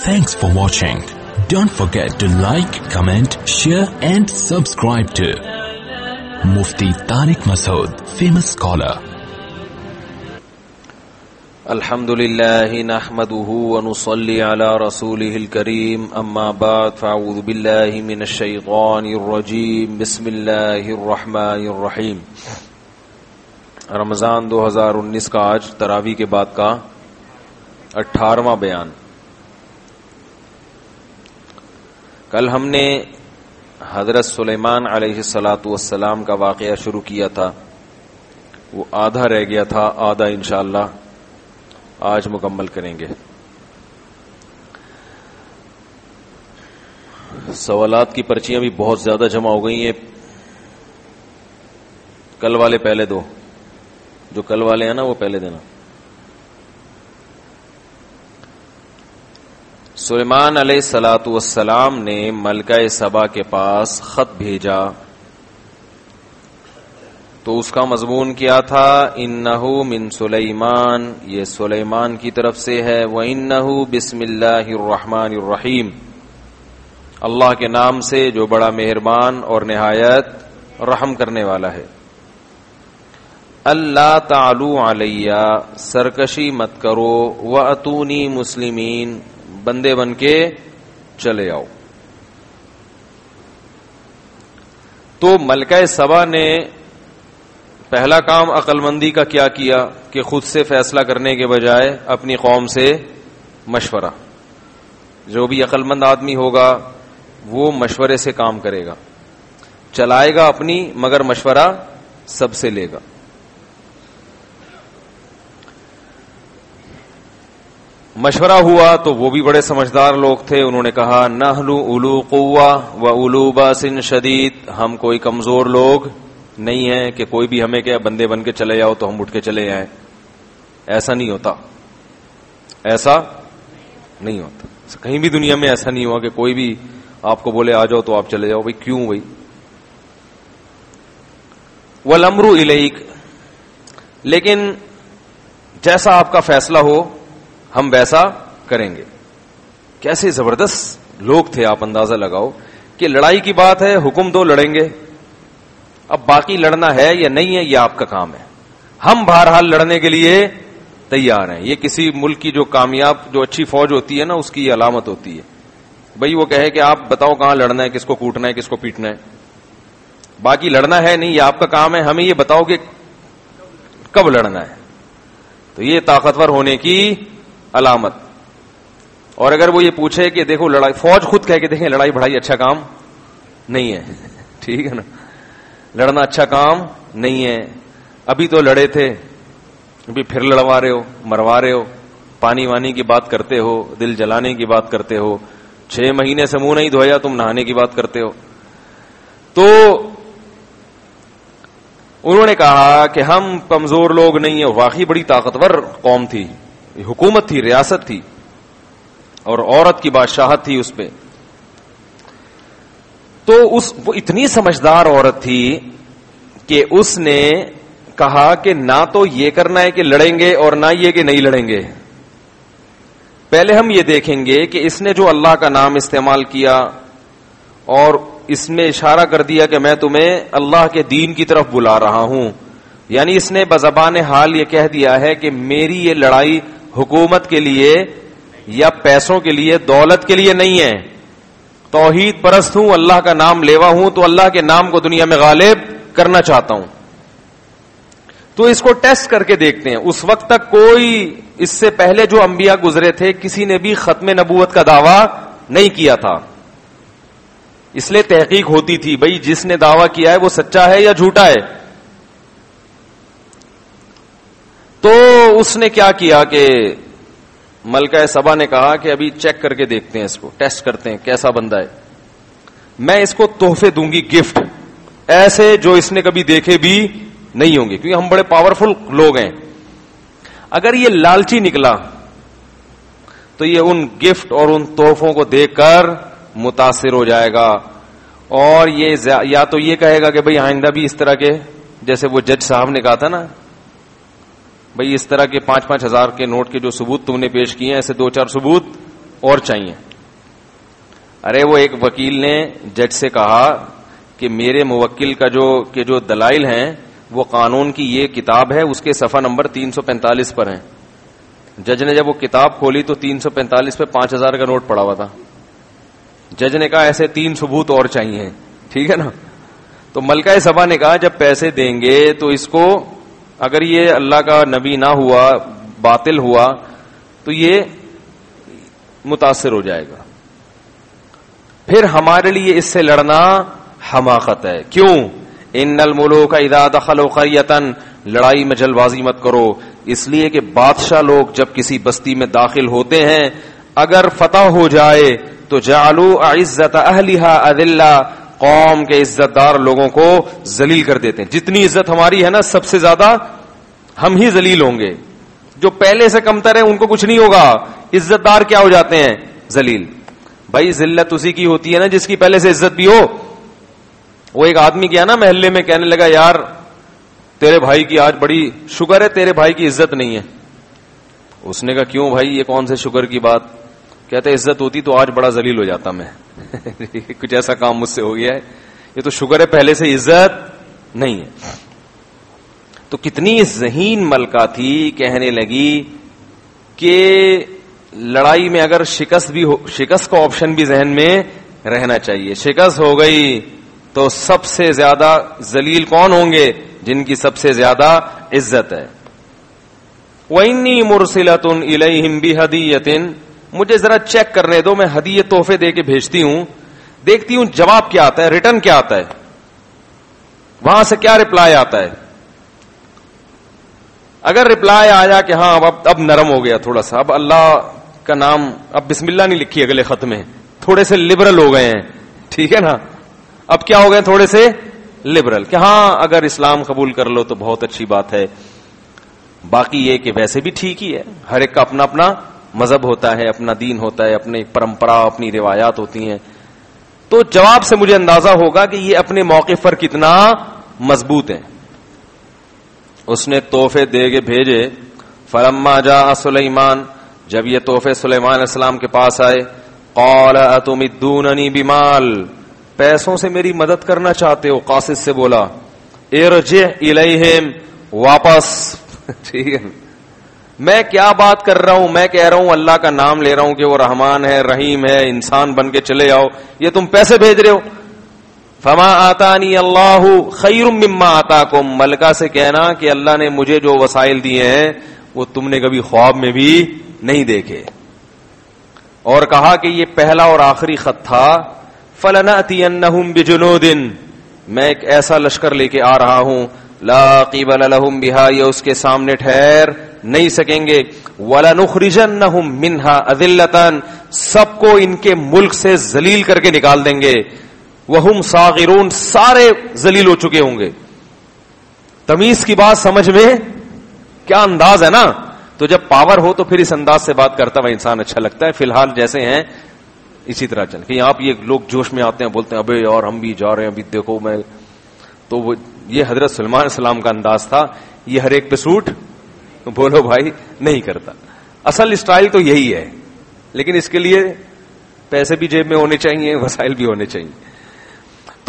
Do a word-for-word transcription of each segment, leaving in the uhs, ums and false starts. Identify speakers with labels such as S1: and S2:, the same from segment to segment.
S1: Thanks for watching. Don't forget to like, comment, share and subscribe to Mufti Tariq Masood, famous scholar.
S2: الحمدللہ نحمده ونصلي على رسوله الكريم اما بعد فاعوذ باللہ من الشیطان الرجیم بسم اللہ الرحمن الرحیم. رمضان دو ہزار انیس کا آج تراویح کے بعد کا اٹھارہواں بیان. کل ہم نے حضرت سلیمان علیہ الصلاۃ والسلام کا واقعہ شروع کیا تھا، وہ آدھا رہ گیا تھا، آدھا انشاءاللہ آج مکمل کریں گے. سوالات کی پرچیاں بھی بہت زیادہ جمع ہو گئی ہیں. کل والے پہلے دو، جو کل والے ہیں نا وہ پہلے دینا. سلیمان علیہ الصلاۃ والسلام نے ملکہ سبا کے پاس خط بھیجا تو اس کا مضمون کیا تھا؟ انہو من سلیمان، یہ سلیمان کی طرف سے ہے. وانہو بسم اللہ الرحمن الرحیم، اللہ کے نام سے جو بڑا مہربان اور نہایت رحم کرنے والا ہے. اللہ تعالو علیہ، سرکشی مت کرو. واتونی مسلمین، بندے بن کے چلے آؤ. تو ملکہ سبا نے پہلا کام عقل مندی کا کیا کیا کہ خود سے فیصلہ کرنے کے بجائے اپنی قوم سے مشورہ. جو بھی عقل مند آدمی ہوگا وہ مشورے سے کام کرے گا، چلائے گا اپنی، مگر مشورہ سب سے لے گا. مشورہ ہوا تو وہ بھی بڑے سمجھدار لوگ تھے. انہوں نے کہا نحن اولو قوہ و اولو باس شدید، ہم کوئی کمزور لوگ نہیں ہیں کہ کوئی بھی ہمیں کہ بندے بن کے چلے جاؤ تو ہم اٹھ کے چلے آئیں. ایسا نہیں ہوتا، ایسا نہیں ہوتا. کہیں بھی دنیا میں ایسا نہیں ہوا کہ کوئی بھی آپ کو بولے آ جاؤ تو آپ چلے جاؤ. بھائی کیوں بھائی؟ والامر الیک، لیکن جیسا آپ کا فیصلہ ہو ہم ویسا کریں گے. کیسے زبردست لوگ تھے، آپ اندازہ لگاؤ کہ لڑائی کی بات ہے، حکم دو لڑیں گے. اب باقی لڑنا ہے یا نہیں ہے یہ آپ کا کام ہے، ہم بہرحال لڑنے کے لیے تیار ہیں. یہ کسی ملک کی جو کامیاب جو اچھی فوج ہوتی ہے نا، اس کی یہ علامت ہوتی ہے. بھئی وہ کہے کہ آپ بتاؤ کہاں لڑنا ہے، کس کو کوٹنا ہے، کس کو پیٹنا ہے. باقی لڑنا ہے نہیں، یہ آپ کا کام ہے، ہمیں یہ بتاؤ کہ کب لڑنا ہے. تو یہ طاقتور ہونے کی علامت. اور اگر وہ یہ پوچھے کہ دیکھو لڑائی، فوج خود کہہ کے دیکھیں لڑائی بڑھائی اچھا کام نہیں ہے. ٹھیک ہے نا، لڑنا اچھا کام نہیں ہے. ابھی تو لڑے تھے، ابھی پھر لڑوا رہے ہو، مروا رہے ہو، پانی وانی کی بات کرتے ہو، دل جلانے کی بات کرتے ہو، چھ مہینے سے منہ نہیں دھویا تم نہانے کی بات کرتے ہو. تو انہوں نے کہا کہ ہم کمزور لوگ نہیں ہیں. واقعی بڑی طاقتور قوم تھی، حکومت تھی، ریاست تھی، اور عورت کی بادشاہت تھی اس پہ. تو اس وہ اتنی سمجھدار عورت تھی کہ اس نے کہا کہ نہ تو یہ کرنا ہے کہ لڑیں گے اور نہ یہ کہ نہیں لڑیں گے. پہلے ہم یہ دیکھیں گے کہ اس نے جو اللہ کا نام استعمال کیا اور اس میں اشارہ کر دیا کہ میں تمہیں اللہ کے دین کی طرف بلا رہا ہوں، یعنی اس نے بزبان حال یہ کہہ دیا ہے کہ میری یہ لڑائی حکومت کے لیے یا پیسوں کے لیے، دولت کے لیے نہیں ہے. توحید پرست ہوں، اللہ کا نام لیوا ہوں، تو اللہ کے نام کو دنیا میں غالب کرنا چاہتا ہوں. تو اس کو ٹیسٹ کر کے دیکھتے ہیں. اس وقت تک کوئی، اس سے پہلے جو انبیاء گزرے تھے کسی نے بھی ختم نبوت کا دعویٰ نہیں کیا تھا. اس لیے تحقیق ہوتی تھی بھئی جس نے دعویٰ کیا ہے وہ سچا ہے یا جھوٹا ہے. تو اس نے کیا کیا کہ ملکہ سبا نے کہا کہ ابھی چیک کر کے دیکھتے ہیں، اس کو ٹیسٹ کرتے ہیں کیسا بندہ ہے. میں اس کو تحفے دوں گی، گفٹ، ایسے جو اس نے کبھی دیکھے بھی نہیں ہوں گے، کیونکہ ہم بڑے پاورفل لوگ ہیں. اگر یہ لالچی نکلا تو یہ ان گفٹ اور ان تحفوں کو دیکھ کر متاثر ہو جائے گا، اور یہ یا تو یہ کہے گا کہ بھئی آئندہ بھی اس طرح کے، جیسے وہ جج صاحب نے کہا تھا نا بھئی اس طرح کے پانچ پانچ ہزار کے نوٹ کے جو ثبوت تم نے پیش کیے ہیں، ایسے دو چار ثبوت اور چاہیے. ارے وہ ایک وکیل نے جج سے کہا کہ میرے موکل کا جو کہ جو دلائل ہیں وہ قانون کی یہ کتاب ہے, اس کے صفحہ نمبر تین سو پینتالیس پر ہیں. جج نے جب وہ کتاب کھولی تو تین سو پینتالیس پہ پانچ ہزار کا نوٹ پڑا ہوا تھا. جج نے کہا ایسے تین ثبوت اور چاہیے. ٹھیک ہے نا. تو ملکہ سبا نے کہا جب پیسے دیں گے تو اس کو, اگر یہ اللہ کا نبی نہ ہوا, باطل ہوا, تو یہ متاثر ہو جائے گا, پھر ہمارے لیے اس سے لڑنا حماقت ہے. کیوں؟ ان الملوک اذا دخلوا قرية, لڑائی میں جلد بازی مت کرو, اس لیے کہ بادشاہ لوگ جب کسی بستی میں داخل ہوتے ہیں اگر فتح ہو جائے تو جعلوا عزت اہلها اذلہ, قوم کے عزت دار لوگوں کو ذلیل کر دیتے ہیں. جتنی عزت ہماری ہے نا سب سے زیادہ ہم ہی ذلیل ہوں گے. جو پہلے سے کمتر ہیں ان کو کچھ نہیں ہوگا, عزت دار کیا ہو جاتے ہیں؟ ذلیل. بھائی ذلت اسی کی ہوتی ہے نا جس کی پہلے سے عزت بھی ہو. وہ ایک آدمی گیا نا محلے میں, کہنے لگا یار تیرے بھائی کی آج بڑی شکر ہے تیرے بھائی کی عزت نہیں ہے. اس نے کہا کیوں بھائی, یہ کون سے شکر کی بات؟ کہتے عزت ہوتی تو آج بڑا ذلیل ہو جاتا میں. کچھ ایسا کام مجھ سے ہو گیا ہے, یہ تو شکر ہے پہلے سے عزت نہیں ہے. تو کتنی ذہین ملکہ تھی, کہنے لگی کہ لڑائی میں اگر شکست بھی ہو, شکست کا آپشن بھی ذہن میں رہنا چاہیے. شکست ہو گئی تو سب سے زیادہ ذلیل کون ہوں گے؟ جن کی سب سے زیادہ عزت ہے. وَإِنِّي مُرْسِلَةٌ إِلَيْهِمْ بِهَدِيَّةٍ, مجھے ذرا چیک کرنے دو, میں ہدیے تحفے دے کے بھیجتی ہوں, دیکھتی ہوں جواب کیا آتا ہے, ریٹرن کیا آتا ہے, وہاں سے کیا رپلائی آتا ہے. اگر رپلائی آیا کہ ہاں اب اب نرم ہو گیا تھوڑا سا, اب اللہ کا نام, اب بسم اللہ نہیں لکھی اگلے خط میں, تھوڑے سے لبرل ہو گئے ہیں. ٹھیک ہے نا, اب کیا ہو گئے تھوڑے سے لبرل, کہ ہاں اگر اسلام قبول کر لو تو بہت اچھی بات ہے. باقی یہ کہ ویسے بھی ٹھیک ہی ہے, ہر ایک کا اپنا اپنا مذہب ہوتا ہے, اپنا دین ہوتا ہے, اپنی پرمپرا, اپنی روایات ہوتی ہیں. تو جواب سے مجھے اندازہ ہوگا کہ یہ اپنے موقف پر کتنا مضبوط ہے. اس نے تحفے دے کے بھیجے. فلما جاء سلیمان, جب یہ تحفے سلیمان علیہ السلام کے پاس آئے, قال اتمدوننی بمال, پیسوں سے میری مدد کرنا چاہتے ہو؟ قاصد سے بولا ارجع الیہم, واپس. ٹھیک ہے, میں کیا بات کر رہا ہوں, میں کہہ رہا ہوں اللہ کا نام لے رہا ہوں کہ وہ رحمان ہے, رحیم ہے, انسان بن کے چلے آؤ, یہ تم پیسے بھیج رہے ہو. فما آتانی اللہ خیر مما آتاکم, ملکہ سے کہنا کہ اللہ نے مجھے جو وسائل دیے ہیں وہ تم نے کبھی خواب میں بھی نہیں دیکھے. اور کہا کہ یہ پہلا اور آخری خط تھا. فلنأتینہم بجنود, میں ایک ایسا لشکر لے کے آ رہا ہوں, لا قبل لہم بہا, یہ اس کے سامنے ٹھہر نہیں سکیں گے. وَلَنُخْرِجَنَّهُمْ مِنْهَا أَذِلَّةً, سب کو ان کے ملک سے ذلیل کر کے نکال دیں گے. وَهُمْ صَاغِرُونَ, سارے ذلیل ہو چکے ہوں گے. تمیز کی بات سمجھ میں کیا انداز ہے نا. تو جب پاور ہو تو پھر اس انداز سے بات کرتا ہوا انسان اچھا لگتا ہے. فی الحال جیسے ہیں اسی طرح چل کہ آپ, یہ لوگ جوش میں آتے ہیں, بولتے ہیں ابے یار ہم بھی جا رہے ہیں, ابھی دیکھو میں, تو وہ یہ حضرت سلمان علیہ السلام کا انداز تھا. یہ ہر ایک پہ سوٹ بولو بھائی نہیں کرتا. اصل اسٹائل تو یہی ہے, لیکن اس کے لیے پیسے بھی جیب میں ہونے چاہیے, وسائل بھی ہونے چاہیے. تو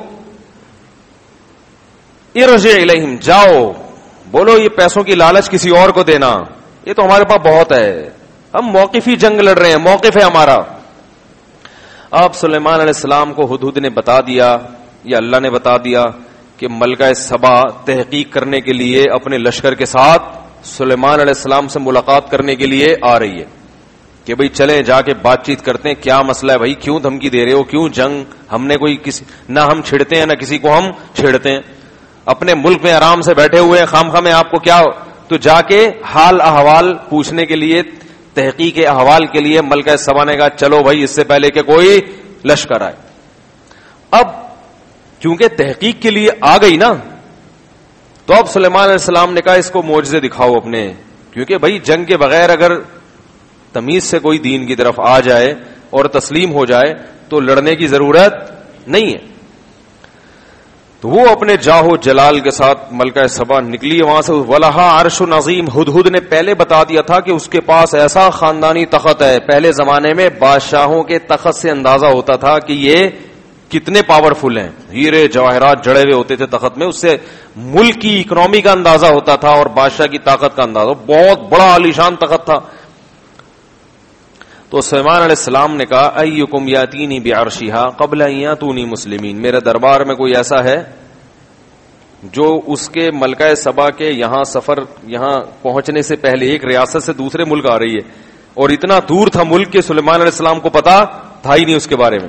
S2: ارجع الیہم, جاؤ, بولو یہ پیسوں کی لالچ کسی اور کو دینا, یہ تو ہمارے پاس بہت ہے, ہم موقفی جنگ لڑ رہے ہیں, موقف ہے ہمارا. اب سلیمان علیہ السلام کو ہدہد نے بتا دیا, یا اللہ نے بتا دیا کہ ملکہ سبا تحقیق کرنے کے لیے اپنے لشکر کے ساتھ سلیمان علیہ السلام سے ملاقات کرنے کے لیے آ رہی ہے, کہ بھئی چلیں جا کے بات چیت کرتے ہیں, کیا مسئلہ ہے بھائی, کیوں دھمکی دے رہے ہو, کیوں جنگ, ہم نے کوئی کسی, نہ ہم چھڑتے ہیں نہ کسی کو ہم چھیڑتے ہیں, اپنے ملک میں آرام سے بیٹھے ہوئے, خام خواہ میں آپ کو کیا. تو جا کے حال احوال پوچھنے کے لیے, تحقیق احوال کے لیے ملکہ سبا نے کہا چلو بھائی اس سے پہلے کہ کوئی لشکر آئے. اب کیونکہ تحقیق کے لیے آ گئی نا, تو اب سلیمان علیہ السلام نے کہا اس کو معجزے دکھاؤ اپنے, کیونکہ بھائی جنگ کے بغیر اگر تمیز سے کوئی دین کی طرف آ جائے اور تسلیم ہو جائے تو لڑنے کی ضرورت نہیں ہے. تو وہ اپنے جاہو جلال کے ساتھ ملکہ سبا نکلی وہاں سے. وَلَهَا عَرْشٌ عَظِيمٌ. ہدہد نے پہلے بتا دیا تھا کہ اس کے پاس ایسا خاندانی تخت ہے. پہلے زمانے میں بادشاہوں کے تخت سے اندازہ ہوتا تھا کہ یہ کتنے پاورفل ہیں. ہیرے جواہرات جڑے ہوئے ہوتے تھے تخت میں, اس سے ملک کی اکنامی کا اندازہ ہوتا تھا اور بادشاہ کی طاقت کا اندازہ. بہت بڑا عالیشان تخت تھا. تو سلیمان علیہ السلام نے کہا ایکم یاتینی بعرشھا قبل ان یاتونی مسلمین. میرے دربار میں کوئی ایسا ہے جو اس کے ملکہ سبا کے یہاں سفر یہاں پہنچنے سے پہلے, ایک ریاست سے دوسرے ملک آ رہی ہے اور اتنا دور تھا ملک کہ سلیمان علیہ السلام کو پتا تھا ہی نہیں اس کے بارے میں,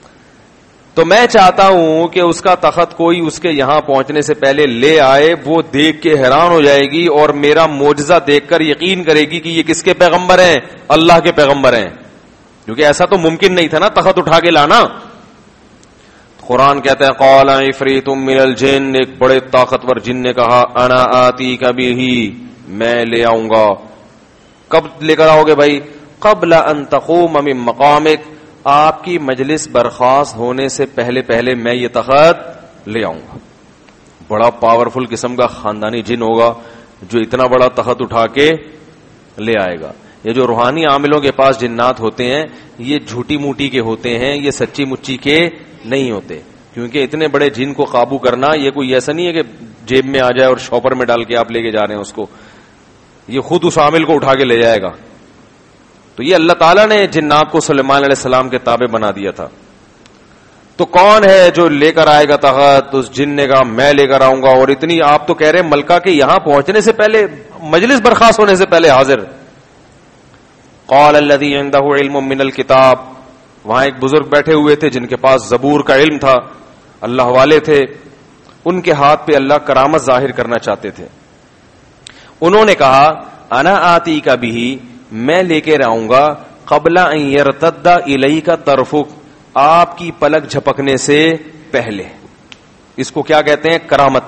S2: تو میں چاہتا ہوں کہ اس کا تخت کوئی اس کے یہاں پہنچنے سے پہلے لے آئے. وہ دیکھ کے حیران ہو جائے گی اور میرا معجزہ دیکھ کر یقین کرے گی کہ یہ کس کے پیغمبر ہیں, اللہ کے پیغمبر ہیں. کیونکہ ایسا تو ممکن نہیں تھا نا تخت اٹھا کے لانا. قرآن کہتا ہے قال عفریت من الجن, ایک بڑے طاقتور جن نے کہا انا آتی کبھی ہی, میں لے آؤں گا. کب لے کر آؤ گے بھائی؟ قبل ان تقوم من مقامک, آپ کی مجلس برخاست ہونے سے پہلے پہلے میں یہ تخت لے آؤں گا. بڑا پاورفل قسم کا خاندانی جن ہوگا جو اتنا بڑا تخت اٹھا کے لے آئے گا. یہ جو روحانی عاملوں کے پاس جنات ہوتے ہیں یہ جھوٹی موٹی کے ہوتے ہیں, یہ سچی مچی کے نہیں ہوتے. کیونکہ اتنے بڑے جن کو قابو کرنا یہ کوئی ایسا نہیں ہے کہ جیب میں آ جائے اور شاپر میں ڈال کے آپ لے کے جا رہے ہیں اس کو, یہ خود اس عامل کو اٹھا کے لے جائے گا. تو یہ اللہ تعالیٰ نے جنات کو سلیمان علیہ السلام کے تابع بنا دیا تھا. تو کون ہے جو لے کر آئے گا تخت؟ اس جن نے کہا میں لے کر آؤں گا. اور اتنی آپ تو کہہ رہے ہیں ملکہ کے یہاں پہنچنے سے پہلے, مجلس برخاست ہونے سے پہلے حاضر. قال الذي عنده علم من الكتاب, وہاں ایک بزرگ بیٹھے ہوئے تھے جن کے پاس زبور کا علم تھا, اللہ والے تھے. ان کے ہاتھ پہ اللہ کرامت ظاہر کرنا چاہتے تھے. انہوں نے کہا انا آتی کا بھی, میں لے کے آؤں گا قبل ان یرتد الیک طرفک, آپ کی پلک جھپکنے سے پہلے. اس کو کیا کہتے ہیں؟ کرامت.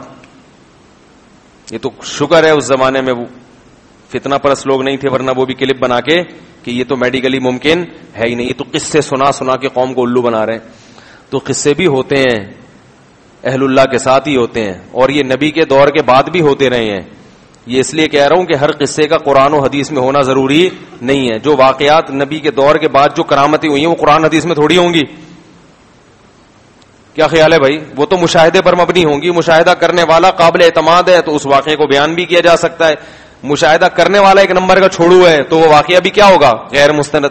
S2: یہ تو شکر ہے اس زمانے میں وہ فتنہ پرست لوگ نہیں تھے, ورنہ وہ بھی کلپ بنا کے کہ یہ تو میڈیکلی ممکن ہے ہی نہیں, یہ تو قصے سنا سنا کے قوم کو الو بنا رہے ہیں. تو قصے بھی ہوتے ہیں اہل اللہ کے ساتھ ہی ہوتے ہیں, اور یہ نبی کے دور کے بعد بھی ہوتے رہے ہیں. یہ اس لیے کہہ رہا ہوں کہ ہر قصے کا قرآن و حدیث میں ہونا ضروری نہیں ہے. جو واقعات نبی کے دور کے بعد جو کرامتیں ہوئی ہیں وہ قرآن حدیث میں تھوڑی ہوں گی. کیا خیال ہے بھائی؟ وہ تو مشاہدے پر مبنی ہوں گی. مشاہدہ کرنے والا قابل اعتماد ہے تو اس واقعے کو بیان بھی کیا جا سکتا ہے. مشاہدہ کرنے والا ایک نمبر کا چھوڑو ہے تو وہ واقعہ بھی کیا ہوگا؟ غیر مستند.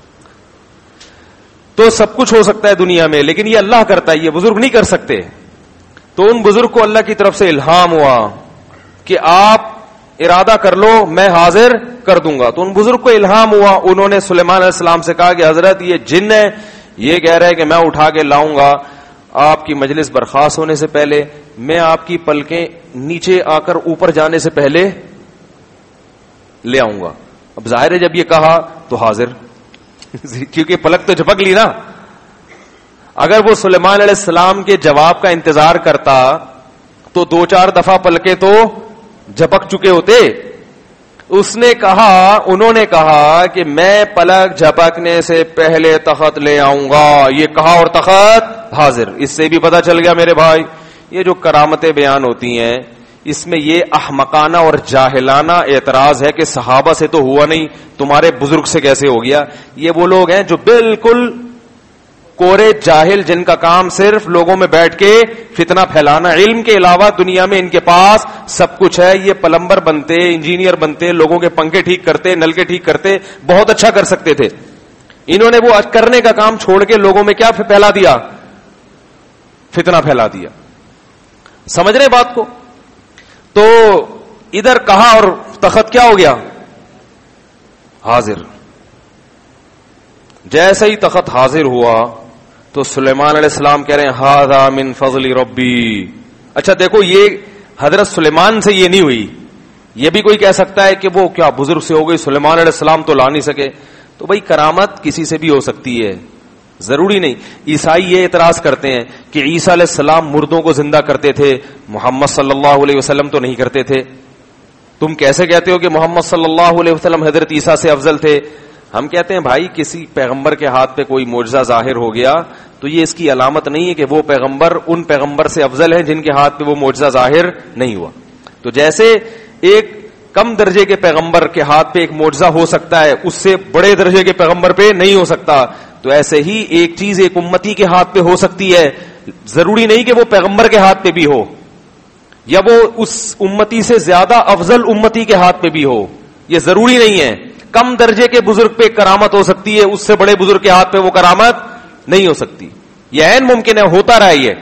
S2: تو سب کچھ ہو سکتا ہے دنیا میں, لیکن یہ اللہ کرتا ہے, یہ بزرگ نہیں کر سکتے. تو ان بزرگ کو اللہ کی طرف سے الہام ہوا کہ آپ ارادہ کر لو میں حاضر کر دوں گا. تو ان بزرگ کو الہام ہوا, انہوں نے سلیمان علیہ السلام سے کہا کہ حضرت یہ جن ہے, یہ کہہ رہے کہ میں اٹھا کے لاؤں گا آپ کی مجلس برخاست ہونے سے پہلے, میں آپ کی پلکیں نیچے آ کر اوپر جانے سے پہلے لے آؤں گا. اب ظاہر ہے جب یہ کہا تو حاضر, کیونکہ پلک تو جھپک لی نا. اگر وہ سلیمان علیہ السلام کے جواب کا انتظار کرتا تو دو چار دفعہ پلکیں تو جھپک چکے ہوتے. اس نے کہا, انہوں نے کہا کہ میں پلک جھپکنے سے پہلے تخت لے آؤں گا. یہ کہا اور تخت حاضر. اس سے بھی پتا چل گیا میرے بھائی یہ جو کرامتیں بیان ہوتی ہیں اس میں یہ احمقانہ اور جاہلانہ اعتراض ہے کہ صحابہ سے تو ہوا نہیں, تمہارے بزرگ سے کیسے ہو گیا. یہ وہ لوگ ہیں جو بالکل کورے جاہل, جن کا کام صرف لوگوں میں بیٹھ کے فتنہ پھیلانا, علم کے علاوہ دنیا میں ان کے پاس سب کچھ ہے. یہ پلمبر بنتے, انجینئر بنتے, لوگوں کے پنکھے ٹھیک کرتے, نل کے ٹھیک کرتے, بہت اچھا کر سکتے تھے. انہوں نے وہ کرنے کا کام چھوڑ کے لوگوں میں کیا پھیلا دیا؟ فتنہ پھیلا دیا. سمجھ رہے بات کو؟ تو ادھر کہا اور تخت کیا ہو گیا؟ حاضر. جیسے ہی تخت حاضر ہوا تو سلیمان علیہ السلام کہہ رہے ہیں ھذا من فضل ربی. اچھا دیکھو, یہ حضرت سلیمان سے یہ نہیں ہوئی. یہ بھی کوئی کہہ سکتا ہے کہ وہ کیا بزرگ سے ہو گئی, سلیمان علیہ السلام تو لا نہیں سکے. تو بھائی کرامت کسی سے بھی ہو سکتی ہے, ضروری نہیں. عیسائی یہ اعتراض کرتے ہیں کہ عیسیٰ علیہ السلام مردوں کو زندہ کرتے تھے, محمد صلی اللہ علیہ وسلم تو نہیں کرتے تھے. تم کیسے کہتے ہو کہ محمد صلی اللہ علیہ وسلم حضرت عیسیٰ سے افضل تھے؟ ہم کہتے ہیں بھائی کسی پیغمبر کے ہاتھ پہ کوئی معجزہ ظاہر ہو گیا تو یہ اس کی علامت نہیں ہے کہ وہ پیغمبر ان پیغمبر سے افضل ہیں جن کے ہاتھ پہ وہ معجزہ ظاہر نہیں ہوا. تو جیسے ایک کم درجے کے پیغمبر کے ہاتھ پہ ایک معجزہ ہو سکتا ہے, اس سے بڑے درجے کے پیغمبر پہ نہیں ہو سکتا, تو ایسے ہی ایک چیز ایک امتی کے ہاتھ پہ ہو سکتی ہے, ضروری نہیں کہ وہ پیغمبر کے ہاتھ پہ بھی ہو, یا وہ اس امتی سے زیادہ افضل امتی کے ہاتھ پہ بھی ہو, یہ ضروری نہیں ہے. کم درجے کے بزرگ پہ کرامت ہو سکتی ہے, اس سے بڑے بزرگ کے ہاتھ پہ وہ کرامت نہیں ہو سکتی. یہ عین ممکن ہے, ہوتا رہا یہ.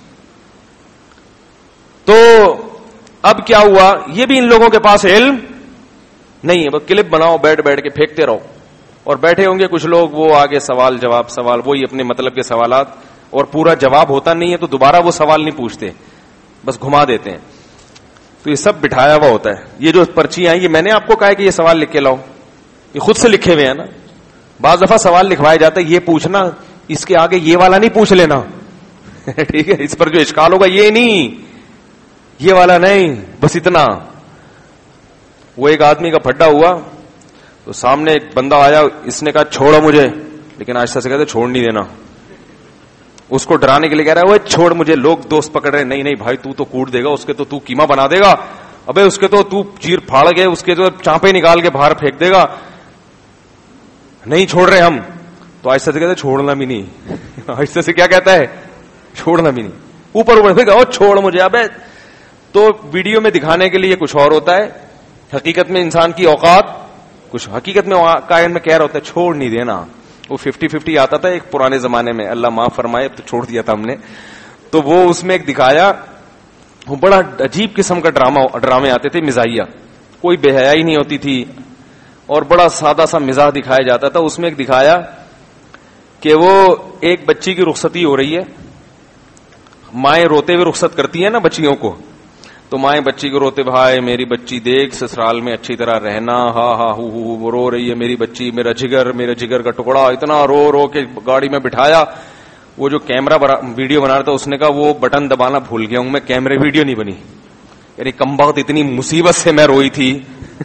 S2: تو اب کیا ہوا, یہ بھی ان لوگوں کے پاس علم نہیں ہے, وہ کلپ بناؤ بیٹھ بیٹھ کے پھینکتے رہو, اور بیٹھے ہوں گے کچھ لوگ وہ آگے سوال جواب سوال وہی اپنے مطلب کے سوالات, اور پورا جواب ہوتا نہیں ہے تو دوبارہ وہ سوال نہیں پوچھتے, بس گھما دیتے ہیں. تو یہ سب بٹھایا ہوا ہوتا ہے. یہ جو پرچیاں ہیں یہ میں نے آپ کو کہا ہے کہ یہ سوال لکھ کے لاؤ, یہ خود سے لکھے ہوئے ہیں نا. بعض دفعہ سوال لکھوایا جاتا ہے, یہ پوچھنا اس کے آگے یہ والا نہیں پوچھ لینا ٹھیک ہے, اس پر جو اشکال ہوگا یہ نہیں, یہ والا نہیں, بس اتنا. وہ ایک آدمی کا پھڈا ہوا تو سامنے ایک بندہ آیا, اس نے کہا چھوڑو مجھے, لیکن آہستہ سے کہتے چھوڑ نہیں دینا. اس کو ڈرانے کے لیے کہہ رہا ہے وہ چھوڑ مجھے, لوگ دوست پکڑ رہے, نہیں نہیں بھائی تو تو کوٹ دے گا, اس کے تو تو کیما بنا دے گا, ابے اس کے تو تو چیر پھاڑ گئے, اس کے تو چانپے نکال کے باہر پھینک دے گا, نہیں چھوڑ رہے ہم. تو آہستہ سے کہتے چھوڑنا بھی نہیں, آہستہ سے کیا کہتا ہے چھوڑنا بھی نہیں, اوپر اوپر چھوڑ مجھے. ابے تو ویڈیو میں دکھانے کے لیے کچھ اور ہوتا ہے, حقیقت میں انسان کی اوقات کچھ, حقیقت میں قائم میں کہہ رہا ہوتا ہے چھوڑ نہیں دینا. وہ ففٹی ففٹی آتا تھا ایک پرانے زمانے میں, اللہ معاف فرمائے, تو چھوڑ دیا تھا ہم نے. تو وہ اس میں ایک دکھایا, وہ بڑا عجیب قسم کا ڈرامہ ڈرامے آتے تھے, مزاحیہ, کوئی بے حیائی نہیں ہوتی تھی, اور بڑا سادہ سا مزاح دکھایا جاتا تھا. اس میں ایک دکھایا کہ وہ ایک بچی کی رخصتی ہو رہی ہے, مائیں روتے ہوئے رخصت کرتی ہیں نا بچیوں کو, تو مائیں بچی کو روتے, بھائی میری بچی دیکھ سسرال میں اچھی طرح رہنا, ہاں ہاں ہو ہو وہ رو رہی ہے میری بچی, میرا جگر میرا جگر کا ٹکڑا, اتنا رو رو کے گاڑی میں بٹھایا. وہ جو کیمرہ ویڈیو بنا رہا تھا اس نے کہا وہ بٹن دبانا بھول گیا ہوں میں, کیمرے ویڈیو نہیں بنی. یعنی کم بخت اتنی مصیبت سے میں روئی تھی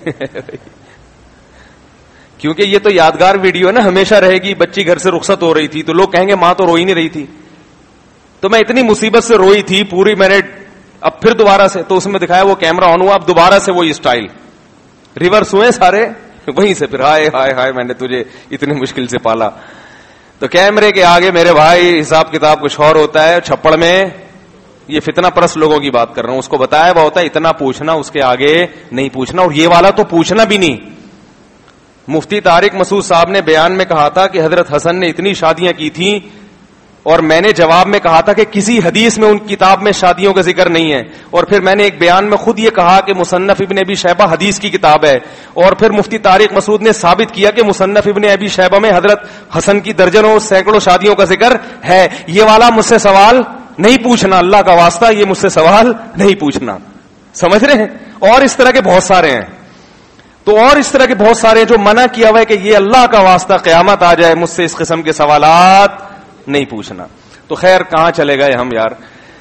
S2: کیونکہ یہ تو یادگار ویڈیو ہے نا, ہمیشہ رہے گی. بچی گھر سے رخصت ہو رہی تھی تو لوگ کہیں گے ماں تو روئی نہیں رہی تھی, تو میں اتنی مصیبت سے روئی تھی پوری, میں نے اب پھر دوبارہ سے, تو اس میں دکھایا وہ کیمرہ آن ہوا, اب دوبارہ سے وہی اسٹائل ریورس ہوئے سارے, وہیں سے پھر ہائے ہائے ہائے میں نے تجھے اتنی مشکل سے پالا. تو کیمرے کے آگے میرے بھائی حساب کتاب کچھ اور ہوتا ہے, چھپڑ میں یہ فتنہ پرست لوگوں کی بات کر رہا ہوں, اس کو بتایا وہ ہوتا ہے اتنا پوچھنا, اس کے آگے نہیں پوچھنا, اور یہ والا تو پوچھنا بھی نہیں. مفتی طارق مسعود صاحب نے بیان میں کہا تھا کہ حضرت حسن نے اتنی شادیاں کی تھیں, اور میں نے جواب میں کہا تھا کہ کسی حدیث میں ان کتاب میں شادیوں کا ذکر نہیں ہے, اور پھر میں نے ایک بیان میں خود یہ کہا کہ مصنف ابن ابی شیبہ حدیث کی کتاب ہے, اور پھر مفتی طارق مسعود نے ثابت کیا کہ مصنف ابن ابی شیبہ میں حضرت حسن کی درجنوں سینکڑوں شادیوں کا ذکر ہے. یہ والا مجھ سے سوال نہیں پوچھنا, اللہ کا واسطہ یہ مجھ سے سوال نہیں پوچھنا, سمجھ رہے ہیں. اور اس طرح کے بہت سارے ہیں, تو اور اس طرح کے بہت سارے جو منع کیا ہوا ہے کہ یہ اللہ کا واسطہ قیامت آ جائے مجھ سے اس قسم کے سوالات نہیں پوچھنا. تو خیر کہاں چلے گئے ہم یار.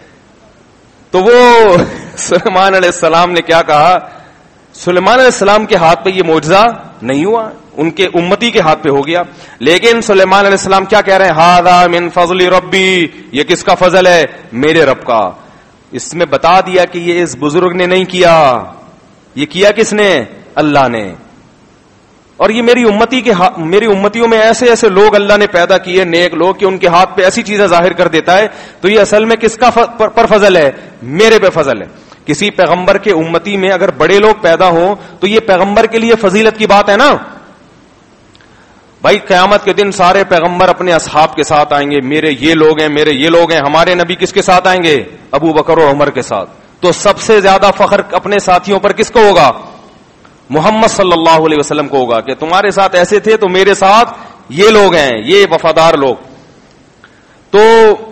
S2: تو وہ سلیمان علیہ السلام نے کیا کہا, سلیمان علیہ السلام کے ہاتھ پہ یہ معجزہ نہیں ہوا, ان کے امتی کے ہاتھ پہ ہو گیا. لیکن سلیمان علیہ السلام کیا کہہ رہے ہیں, ھذا من فضل ربی, یہ کس کا فضل ہے, میرے رب کا. اس میں بتا دیا کہ یہ اس بزرگ نے نہیں کیا, یہ کیا کس نے, اللہ نے. اور یہ میری امتی کے میری امتیوں میں ایسے ایسے لوگ اللہ نے پیدا کیے, نیک لوگ, کہ ان کے ہاتھ پہ ایسی چیزیں ظاہر کر دیتا ہے. تو یہ اصل میں کس کا پر فضل ہے, میرے پہ فضل ہے. کسی پیغمبر کے امتی میں اگر بڑے لوگ پیدا ہوں تو یہ پیغمبر کے لیے فضیلت کی بات ہے نا. بھائی قیامت کے دن سارے پیغمبر اپنے اصحاب کے ساتھ آئیں گے, میرے یہ لوگ ہیں میرے یہ لوگ ہیں. ہمارے نبی کس کے ساتھ آئیں گے, ابو بکر و عمر کے ساتھ. تو سب سے زیادہ فخر اپنے ساتھیوں پر کس کو ہوگا, محمد صلی اللہ علیہ وسلم کو ہوگا, کہ تمہارے ساتھ ایسے تھے تو میرے ساتھ یہ لوگ ہیں, یہ وفادار لوگ. تو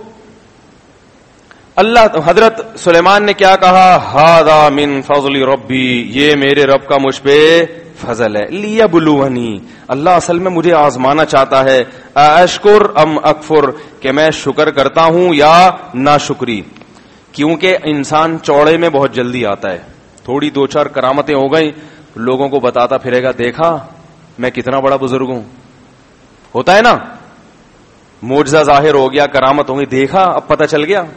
S2: اللہ حضرت سلیمان نے کیا کہا, ھذا من فضل ربی, یہ میرے رب کا مجھ پہ فضل ہے. لیبلونی, اللہ اصل میں مجھے آزمانا چاہتا ہے, اشکر ام اکفر, کہ میں شکر کرتا ہوں یا ناشکری. کیونکہ انسان چوڑے میں بہت جلدی آتا ہے, تھوڑی دو چار کرامتیں ہو گئیں لوگوں کو بتاتا پھرے گا, دیکھا میں کتنا بڑا بزرگ ہوں, ہوتا ہے نا. معجزہ ظاہر ہو گیا, کرامت ہو گئی, دیکھا, اب پتہ چل گیا.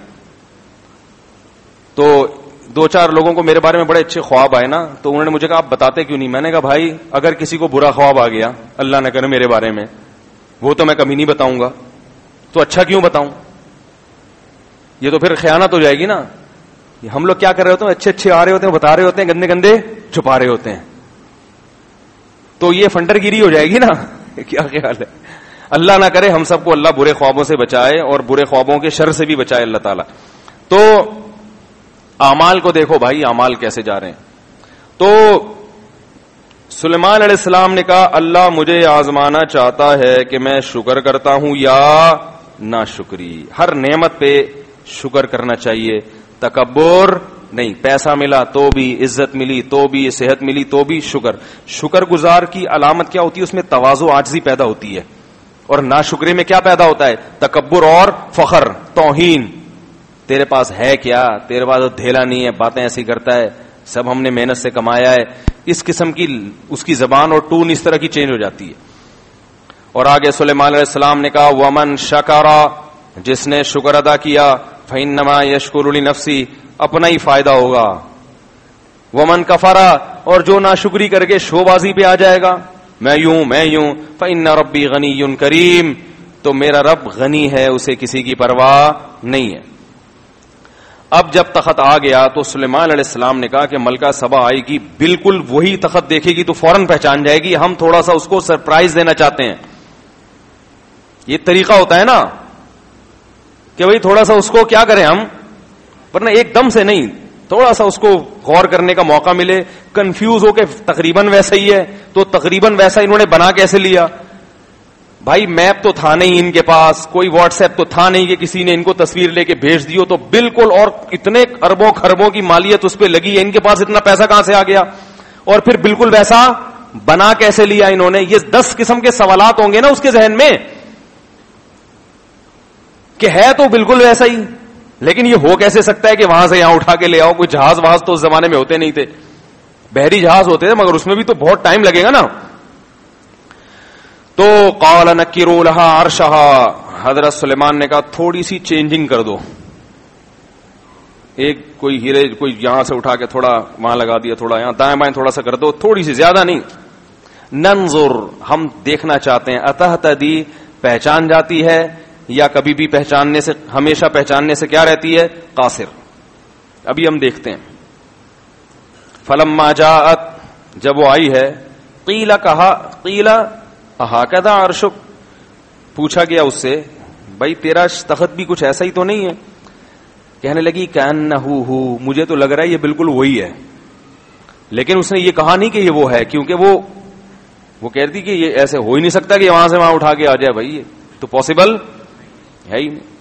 S2: تو دو چار لوگوں کو میرے بارے میں بڑے اچھے خواب آئے نا, تو انہوں نے مجھے کہا آپ بتاتے کیوں نہیں؟ میں نے کہا بھائی اگر کسی کو برا خواب آ گیا اللہ نہ کرے میرے بارے میں, وہ تو میں کبھی نہیں بتاؤں گا, تو اچھا کیوں بتاؤں؟ یہ تو پھر خیانت ہو جائے گی نا. ہم لوگ کیا کر رہے ہوتے ہیں, اچھے اچھے آ رہے ہوتے ہیں, بتا رہے ہوتے ہیں, گندے گندے چھپا رہے ہوتے ہیں, تو یہ فنڈر گیری ہو جائے گی نا. کیا خیال ہے؟ اللہ نہ کرے ہم سب کو اللہ برے خوابوں سے بچائے اور برے خوابوں کے شر سے بھی بچائے اللہ تعالیٰ. تو اعمال کو دیکھو بھائی, اعمال کیسے جا رہے ہیں. تو سلیمان علیہ السلام نے کہا اللہ مجھے آزمانا چاہتا ہے کہ میں شکر کرتا ہوں یا ناشکری. ہر نعمت پہ شکر کرنا چاہیے, تکبر نہیں. پیسہ ملا تو بھی, عزت ملی تو بھی, صحت ملی تو بھی شکر. شکر گزار کی علامت کیا ہوتی ہے؟ اس میں تواضع, عاجزی پیدا ہوتی ہے. اور ناشکری میں کیا پیدا ہوتا ہے؟ تکبر اور فخر, توہین. تیرے پاس ہے کیا؟ تیرے پاس دھیلا نہیں ہے, باتیں ایسی کرتا ہے, سب ہم نے محنت سے کمایا ہے. اس قسم کی اس کی زبان اور ٹون اس طرح کی چینج ہو جاتی ہے. اور آگے سلیمان علیہ السلام نے کہا ومن شکرا, جس نے شکر ادا کیا, فإنما یشکر لنفسی, اپنا ہی فائدہ ہوگا. ومن کفرا, اور جو ناشکری کر کے شو بازی پہ آ جائے گا, میں یوں میں یوں, فإن ربی غنی کریم, تو میرا رب غنی ہے, اسے کسی کی پرواہ نہیں ہے. اب جب تخت آ گیا تو سلیمان علیہ السلام نے کہا کہ ملکہ سبا آئے گی, بالکل وہی تخت دیکھے گی تو فوراً پہچان جائے گی, ہم تھوڑا سا اس کو سرپرائز دینا چاہتے ہیں. یہ طریقہ ہوتا ہے نا کہ بھئی تھوڑا سا اس کو کیا کریں ہم, ورنہ ایک دم سے نہیں, تھوڑا سا اس کو غور کرنے کا موقع ملے. کنفیوز ہو کے تقریباً ویسا ہی ہے, تو تقریباً ویسا انہوں نے بنا کیسے لیا؟ بھائی میپ تو تھا نہیں ان کے پاس, کوئی واٹس ایپ تو تھا نہیں کہ کسی نے ان کو تصویر لے کے بھیج دیو, تو بالکل, اور اتنے اربوں خربوں کی مالیت اس پہ لگی ہے, ان کے پاس اتنا پیسہ کہاں سے آ گیا, اور پھر بالکل ویسا بنا کیسے لیا انہوں نے؟ یہ دس قسم کے سوالات ہوں گے نا اس کے ذہن میں کہ ہے تو بالکل ویسا ہی, لیکن یہ ہو کیسے سکتا ہے کہ وہاں سے یہاں اٹھا کے لے آؤ؟ کوئی جہاز وہاز تو اس زمانے میں ہوتے نہیں تھے, بحری جہاز ہوتے تھے مگر اس میں بھی تو بہت ٹائم لگے گا نا. تو قال نکروا لها عرشها, حضرت سلیمان نے کہا تھوڑی سی چینجنگ کر دو, ایک کوئی ہیرے کوئی یہاں سے اٹھا کے تھوڑا وہاں لگا دیا, تھوڑا یہاں دائیں بائیں تھوڑا سا کر دو, تھوڑی سی, زیادہ نہیں. ننظر, ہم دیکھنا چاہتے ہیں, اتہتدی, پہچان جاتی ہے, یا کبھی بھی پہچاننے سے, ہمیشہ پہچاننے سے کیا رہتی ہے؟ قاصر. ابھی ہم دیکھتے ہیں. فلما جاءت, جب وہ آئی ہے, قیل, کہا, قیل اہکذا عرشک, پوچھا گیا اس سے بھائی تیرا تخت بھی کچھ ایسا ہی تو نہیں ہے؟ کہنے لگی کأنہ ہو, مجھے تو لگ رہا ہے یہ بالکل وہی ہے. لیکن اس نے یہ کہا نہیں کہ یہ وہ ہے, کیونکہ وہ وہ کہتی کہ یہ ایسے ہو ہی نہیں سکتا کہ وہاں سے وہاں اٹھا کے آ جائے, بھائی یہ تو پاسبل ہے ہی نہیں.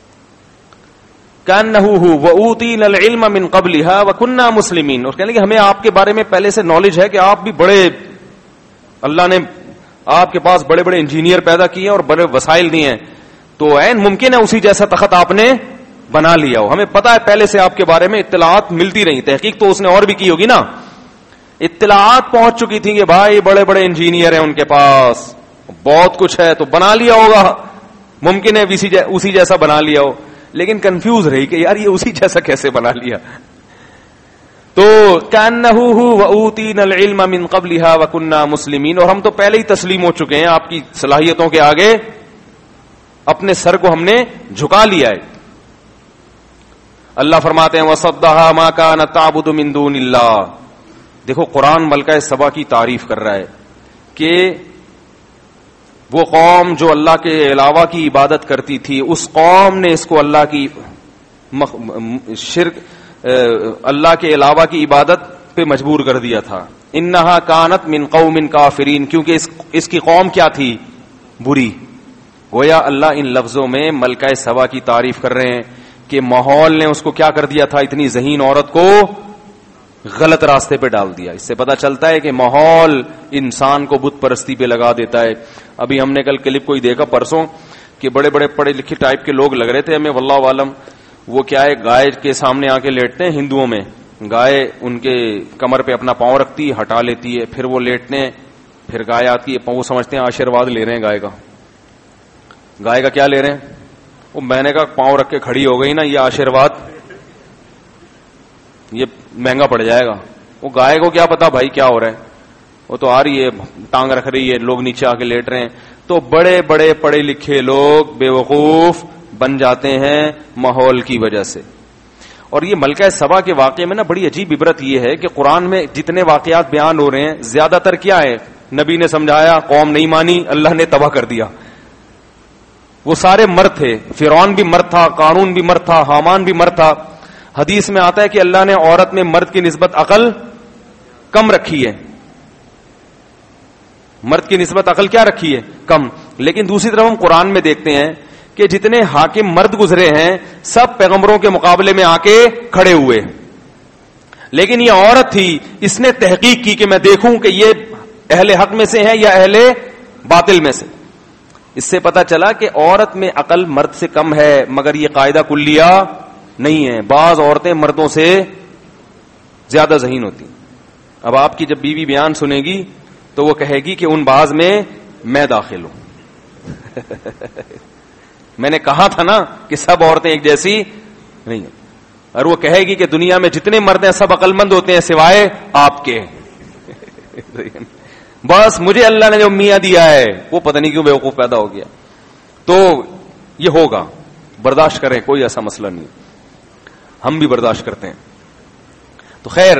S2: کأنہ ہو وأوتینا العلم من قبلها وكنا مسلمین, اور کہنے لگے ہمیں آپ کے بارے میں پہلے سے نالج ہے کہ آپ بھی بڑے, اللہ نے آپ کے پاس بڑے بڑے انجینئر پیدا کیے اور بڑے وسائل دیے ہیں, تو عین ممکن ہے اسی جیسا تخت آپ نے بنا لیا ہو. ہمیں پتا ہے پہلے سے آپ کے بارے میں اطلاعات ملتی رہی, تحقیق تو اس نے اور بھی کی ہوگی نا, اطلاعات پہنچ چکی تھی کہ بھائی بڑے بڑے انجینئر ہیں ان کے پاس, بہت کچھ ہے, تو بنا لیا ہوگا, ممکن ہے اسی جیسا بنا لیا ہو. لیکن کنفیوز رہی کہ یار یہ اسی جیسا کیسے بنا لیا. تو کأنہ ہو وأوتینا العلم من قبلها وكنا مسلمین, اور ہم تو پہلے ہی تسلیم ہو چکے ہیں آپ کی صلاحیتوں کے آگے, اپنے سر کو ہم نے جھکا لیا ہے. اللہ فرماتے ہیں وصدها ما كانت تعبد من دون اللہ. دیکھو قرآن ملکہ سبا کی تعریف کر رہا ہے کہ وہ قوم جو اللہ کے علاوہ کی عبادت کرتی تھی, اس قوم نے اس کو اللہ کی شرک, اللہ کے علاوہ کی عبادت پہ مجبور کر دیا تھا. انہا کانت من قوم کافرین, کیونکہ اس, اس کی قوم کیا تھی؟ بری. گویا اللہ ان لفظوں میں ملکہ سبا کی تعریف کر رہے ہیں کہ ماحول نے اس کو کیا کر دیا تھا, اتنی ذہین عورت کو غلط راستے پہ ڈال دیا. اس سے پتہ چلتا ہے کہ ماحول انسان کو بت پرستی پہ لگا دیتا ہے. ابھی ہم نے کل کلپ کوئی دیکھا پرسوں کہ بڑے بڑے پڑھے لکھے ٹائپ کے لوگ لگ رہے تھے ہمیں, واللہ عالم, وہ کیا ہے گائے کے سامنے آ کے لیٹتے ہیں ہندوؤں میں, گائے ان کے کمر پہ اپنا پاؤں رکھتی ہے, ہٹا لیتی ہے, پھر وہ لیٹنے, پھر گائے آتی ہے, وہ سمجھتے ہیں آشیرواد لے رہے ہیں گائے کا. گائے کا کیا لے رہے ہیں؟ وہ میں نے کہا پاؤں رکھ کے کھڑی ہو گئی نا یہ آشیرواد یہ مہنگا پڑ جائے گا. وہ گائے کو کیا پتا بھائی کیا ہو رہا ہے, وہ تو آ رہی ہے ٹانگ رکھ رہی ہے, لوگ نیچے آ کے لیٹ رہے ہیں. تو بڑے بڑے پڑھے لکھے لوگ بیوقوف بن جاتے ہیں ماحول کی وجہ سے. اور یہ ملکہ سبا کے واقعے میں نا بڑی عجیب عبرت یہ ہے کہ قرآن میں جتنے واقعات بیان ہو رہے ہیں زیادہ تر کیا ہے؟ نبی نے سمجھایا, قوم نہیں مانی, اللہ نے تباہ کر دیا. وہ سارے مرد تھے, فرعون بھی مرد تھا, قارون بھی مرد تھا, حامان بھی مرد تھا. حدیث میں آتا ہے کہ اللہ نے عورت میں مرد کی نسبت عقل کم رکھی ہے, مرد کی نسبت عقل کیا رکھی ہے؟ کم. لیکن دوسری طرف ہم قرآن میں دیکھتے ہیں کہ جتنے حاکم مرد گزرے ہیں سب پیغمبروں کے مقابلے میں آ کے کھڑے ہوئے, لیکن یہ عورت تھی, اس نے تحقیق کی کہ میں دیکھوں کہ یہ اہل حق میں سے ہے یا اہل باطل میں سے. اس سے پتا چلا کہ عورت میں عقل مرد سے کم ہے, مگر یہ قاعدہ کلیہ نہیں ہے. بعض عورتیں مردوں سے زیادہ ذہین ہوتی. اب آپ کی جب بیوی بیان سنے گی تو وہ کہے گی کہ ان بعض میں میں داخل ہوں. میں نے کہا تھا نا کہ سب عورتیں ایک جیسی نہیں ہیں. اور وہ کہے گی کہ دنیا میں جتنے مرد ہیں سب عقل مند ہوتے ہیں سوائے آپ کے. بس مجھے اللہ نے جو میاں دیا ہے وہ پتہ نہیں کیوں بیوقوف پیدا ہو گیا. تو یہ ہوگا, برداشت کریں, کوئی ایسا مسئلہ نہیں, ہم بھی برداشت کرتے ہیں. تو خیر,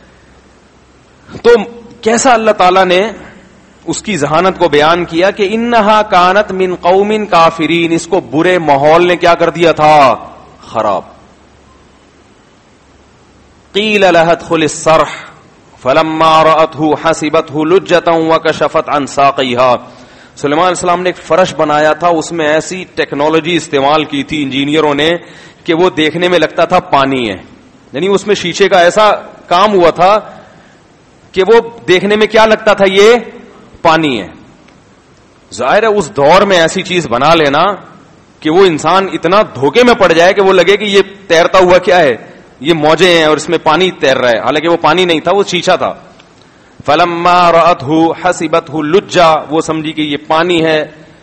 S2: تو کیسا اللہ تعالیٰ نے اس کی ذہانت کو بیان کیا کہ انہا کانت من قوم کافرین, اس کو برے ماحول نے کیا کر دیا تھا؟ خراب. قیل لها ادخل الصرح فلما رأته حسبته لجة وكشفت عن ساقيها. سلیمان علیہ السلام نے ایک فرش بنایا تھا, اس میں ایسی ٹیکنالوجی استعمال کی تھی انجینئروں نے کہ وہ دیکھنے میں لگتا تھا پانی ہے. یعنی اس میں شیشے کا ایسا کام ہوا تھا کہ وہ دیکھنے میں کیا لگتا تھا, یہ پانی ہے. ظاہر ہے اس دور میں ایسی چیز بنا لینا کہ وہ انسان اتنا دھوکے میں پڑ جائے کہ وہ لگے کہ یہ تیرتا ہوا کیا ہے, یہ موجیں ہیں اور اس میں پانی تیر رہا ہے, حالانکہ وہ پانی نہیں تھا, وہ شیشہ تھا. فلما رأته حسبته لجا, وہ سمجھی کہ یہ پانی ہے.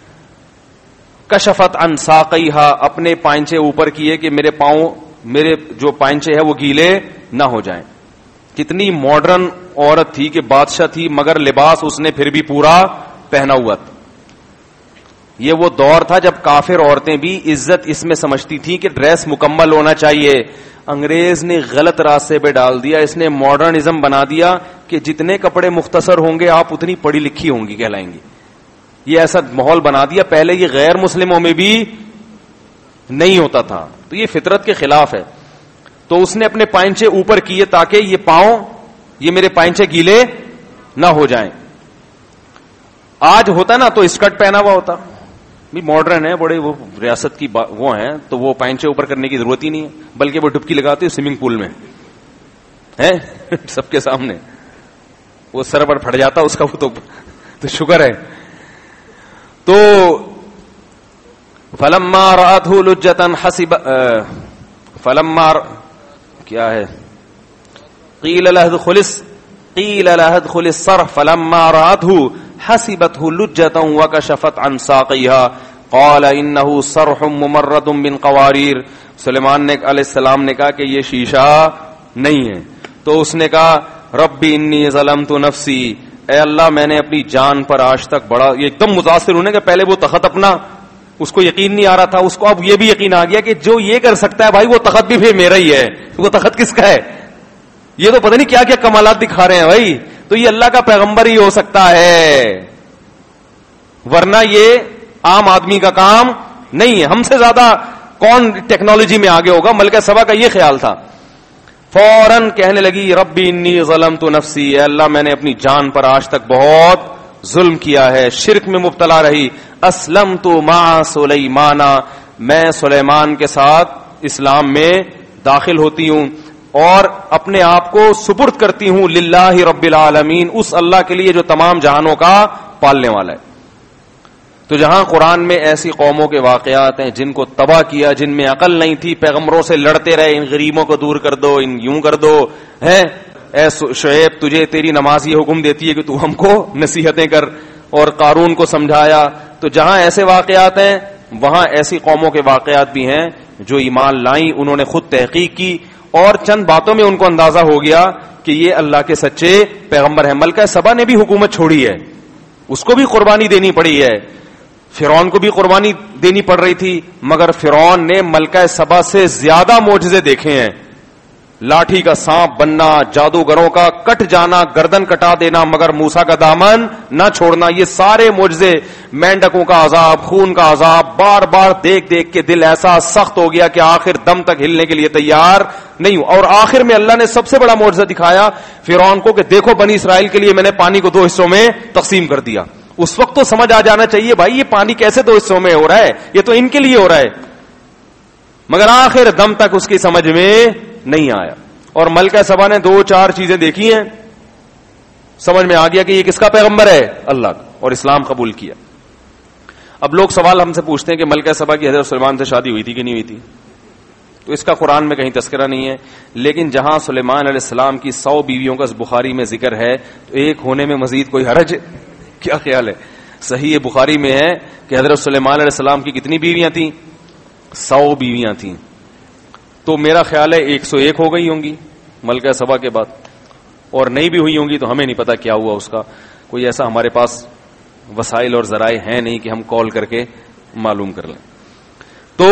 S2: کشفت عن ساقیها, اپنے پائنچے اوپر کیے کہ میرے پاؤں, میرے جو پائنچے ہیں وہ گیلے نہ ہو جائیں. کتنی ماڈرن عورت تھی کہ بادشاہ تھی مگر لباس اس نے پھر بھی پورا پہنا ہوا تھا. یہ وہ دور تھا جب کافر عورتیں بھی عزت اس میں سمجھتی تھیں کہ ڈریس مکمل ہونا چاہیے. انگریز نے غلط راستے پہ ڈال دیا, اس نے ماڈرنزم بنا دیا کہ جتنے کپڑے مختصر ہوں گے آپ اتنی پڑھی لکھی ہوں گی کہلائیں گی. یہ ایسا ماحول بنا دیا. پہلے یہ غیر مسلموں میں بھی نہیں ہوتا تھا, تو یہ فطرت کے خلاف ہے. تو اس نے اپنے پائنچے اوپر کیے تاکہ یہ پاؤں, یہ میرے پائنچے گیلے نہ ہو جائیں. آج ہوتا نا تو اسکرٹ پہنا ہوا ہوتا, بھی ماڈرن ہے بڑے, وہ ریاست کی وہ ہیں تو وہ پائنچے اوپر کرنے کی ضرورت ہی نہیں ہے, بلکہ وہ ڈبکی لگاتے سوئمنگ پول میں ہے سب کے سامنے, وہ سر پر پھٹ جاتا اس کا وہ تو, تو شکر ہے. تو فلما رأته لجة حسب فلما کیا ہے قیل لها ادخل قیل لها ادخل الصرح فلما رأته حسبته لجة وكشفت عن ساقيها قال انه صرح ممرد من قوارير. سلیمان نے علیہ السلام نے کہا کہ یہ شیشہ نہیں ہے. تو اس نے کہا ربی انی ظلمت نفسی, اے اللہ میں نے اپنی جان پر آج تک بڑا, یہ ایک دم متاثر ہونے کہ پہلے وہ تخت اپنا اس کو یقین نہیں آ رہا تھا, اس کو اب یہ بھی یقین آ گیا کہ جو یہ کر سکتا ہے بھائی وہ تخت بھی پھر میرا ہی ہے. وہ تخت کس کا ہے؟ یہ تو پتہ نہیں کیا کیا کمالات دکھا رہے ہیں بھائی. تو یہ اللہ کا پیغمبر ہی ہو سکتا ہے, ورنہ یہ عام آدمی کا کام نہیں ہے. ہم سے زیادہ کون ٹیکنالوجی میں آگے ہوگا؟ ملکہ سبا کا یہ خیال تھا. فوراً کہنے لگی ربی انی ظلمت نفسی, اے اللہ میں نے اپنی جان پر آج تک بہت ظلم کیا ہے, شرک میں مبتلا رہی. اسلمت مع سلیمان, میں سلیمان کے ساتھ اسلام میں داخل ہوتی ہوں اور اپنے آپ کو سپرد کرتی ہوں للہ رب العالمین, اس اللہ کے لیے جو تمام جہانوں کا پالنے والا ہے. تو جہاں قرآن میں ایسی قوموں کے واقعات ہیں جن کو تباہ کیا, جن میں عقل نہیں تھی, پیغمبروں سے لڑتے رہے, ان غریبوں کو دور کر دو, ان یوں کر دو, ہیں اے شعیب تجھے تیری نماز یہ حکم دیتی ہے کہ تو ہم کو نصیحتیں کر, اور قارون کو سمجھایا. تو جہاں ایسے واقعات ہیں وہاں ایسی قوموں کے واقعات بھی ہیں جو ایمان لائیں, انہوں نے خود تحقیق کی اور چند باتوں میں ان کو اندازہ ہو گیا کہ یہ اللہ کے سچے پیغمبر ہیں. ملکہ سبا نے بھی حکومت چھوڑی ہے, اس کو بھی قربانی دینی پڑی ہے, فرعون کو بھی قربانی دینی پڑ رہی تھی, مگر فرعون نے ملکہ سبا سے زیادہ معجزے دیکھے ہیں. لاٹھی کا سانپ بننا, جادوگروں کا کٹ جانا, گردن کٹا دینا مگر موسیٰ کا دامن نہ چھوڑنا, یہ سارے معجزے, مینڈکوں کا عذاب, خون کا عذاب, بار بار دیکھ دیکھ کے دل ایسا سخت ہو گیا کہ آخر دم تک ہلنے کے لیے تیار نہیں ہوں. اور آخر میں اللہ نے سب سے بڑا معجزہ دکھایا فرعون کو کہ دیکھو بنی اسرائیل کے لیے میں نے پانی کو دو حصوں میں تقسیم کر دیا. اس وقت تو سمجھ آ جانا چاہیے بھائی یہ پانی کیسے دو حصوں میں ہو رہا ہے, یہ تو ان کے لیے ہو رہا ہے, مگر آخر دم تک اس کی سمجھ میں نہیں آیا. اور ملکہ سبا نے دو چار چیزیں دیکھی ہیں, سمجھ میں آ گیا کہ یہ کس کا پیغمبر ہے, اللہ کا, اور اسلام قبول کیا. اب لوگ سوال ہم سے پوچھتے ہیں کہ ملکہ سبا کی حضرت سلیمان سے شادی ہوئی تھی کہ نہیں ہوئی تھی, تو اس کا قرآن میں کہیں تذکرہ نہیں ہے, لیکن جہاں سلیمان علیہ السلام کی سو بیویوں کا بخاری میں ذکر ہے تو ایک ہونے میں مزید کوئی حرج, کیا خیال ہے؟ صحیح بخاری میں ہے کہ حضرت سلیمان علیہ السلام کی کتنی بیویاں تھیں, سو بیویاں تھیں, تو میرا خیال ہے ایک سو ایک ہو گئی ہوں گی ملکہ سبا کے بعد, اور نہیں بھی ہوئی ہوں گی تو ہمیں نہیں پتا کیا ہوا اس کا, کوئی ایسا ہمارے پاس وسائل اور ذرائع ہیں نہیں کہ ہم کال کر کے معلوم کر لیں. تو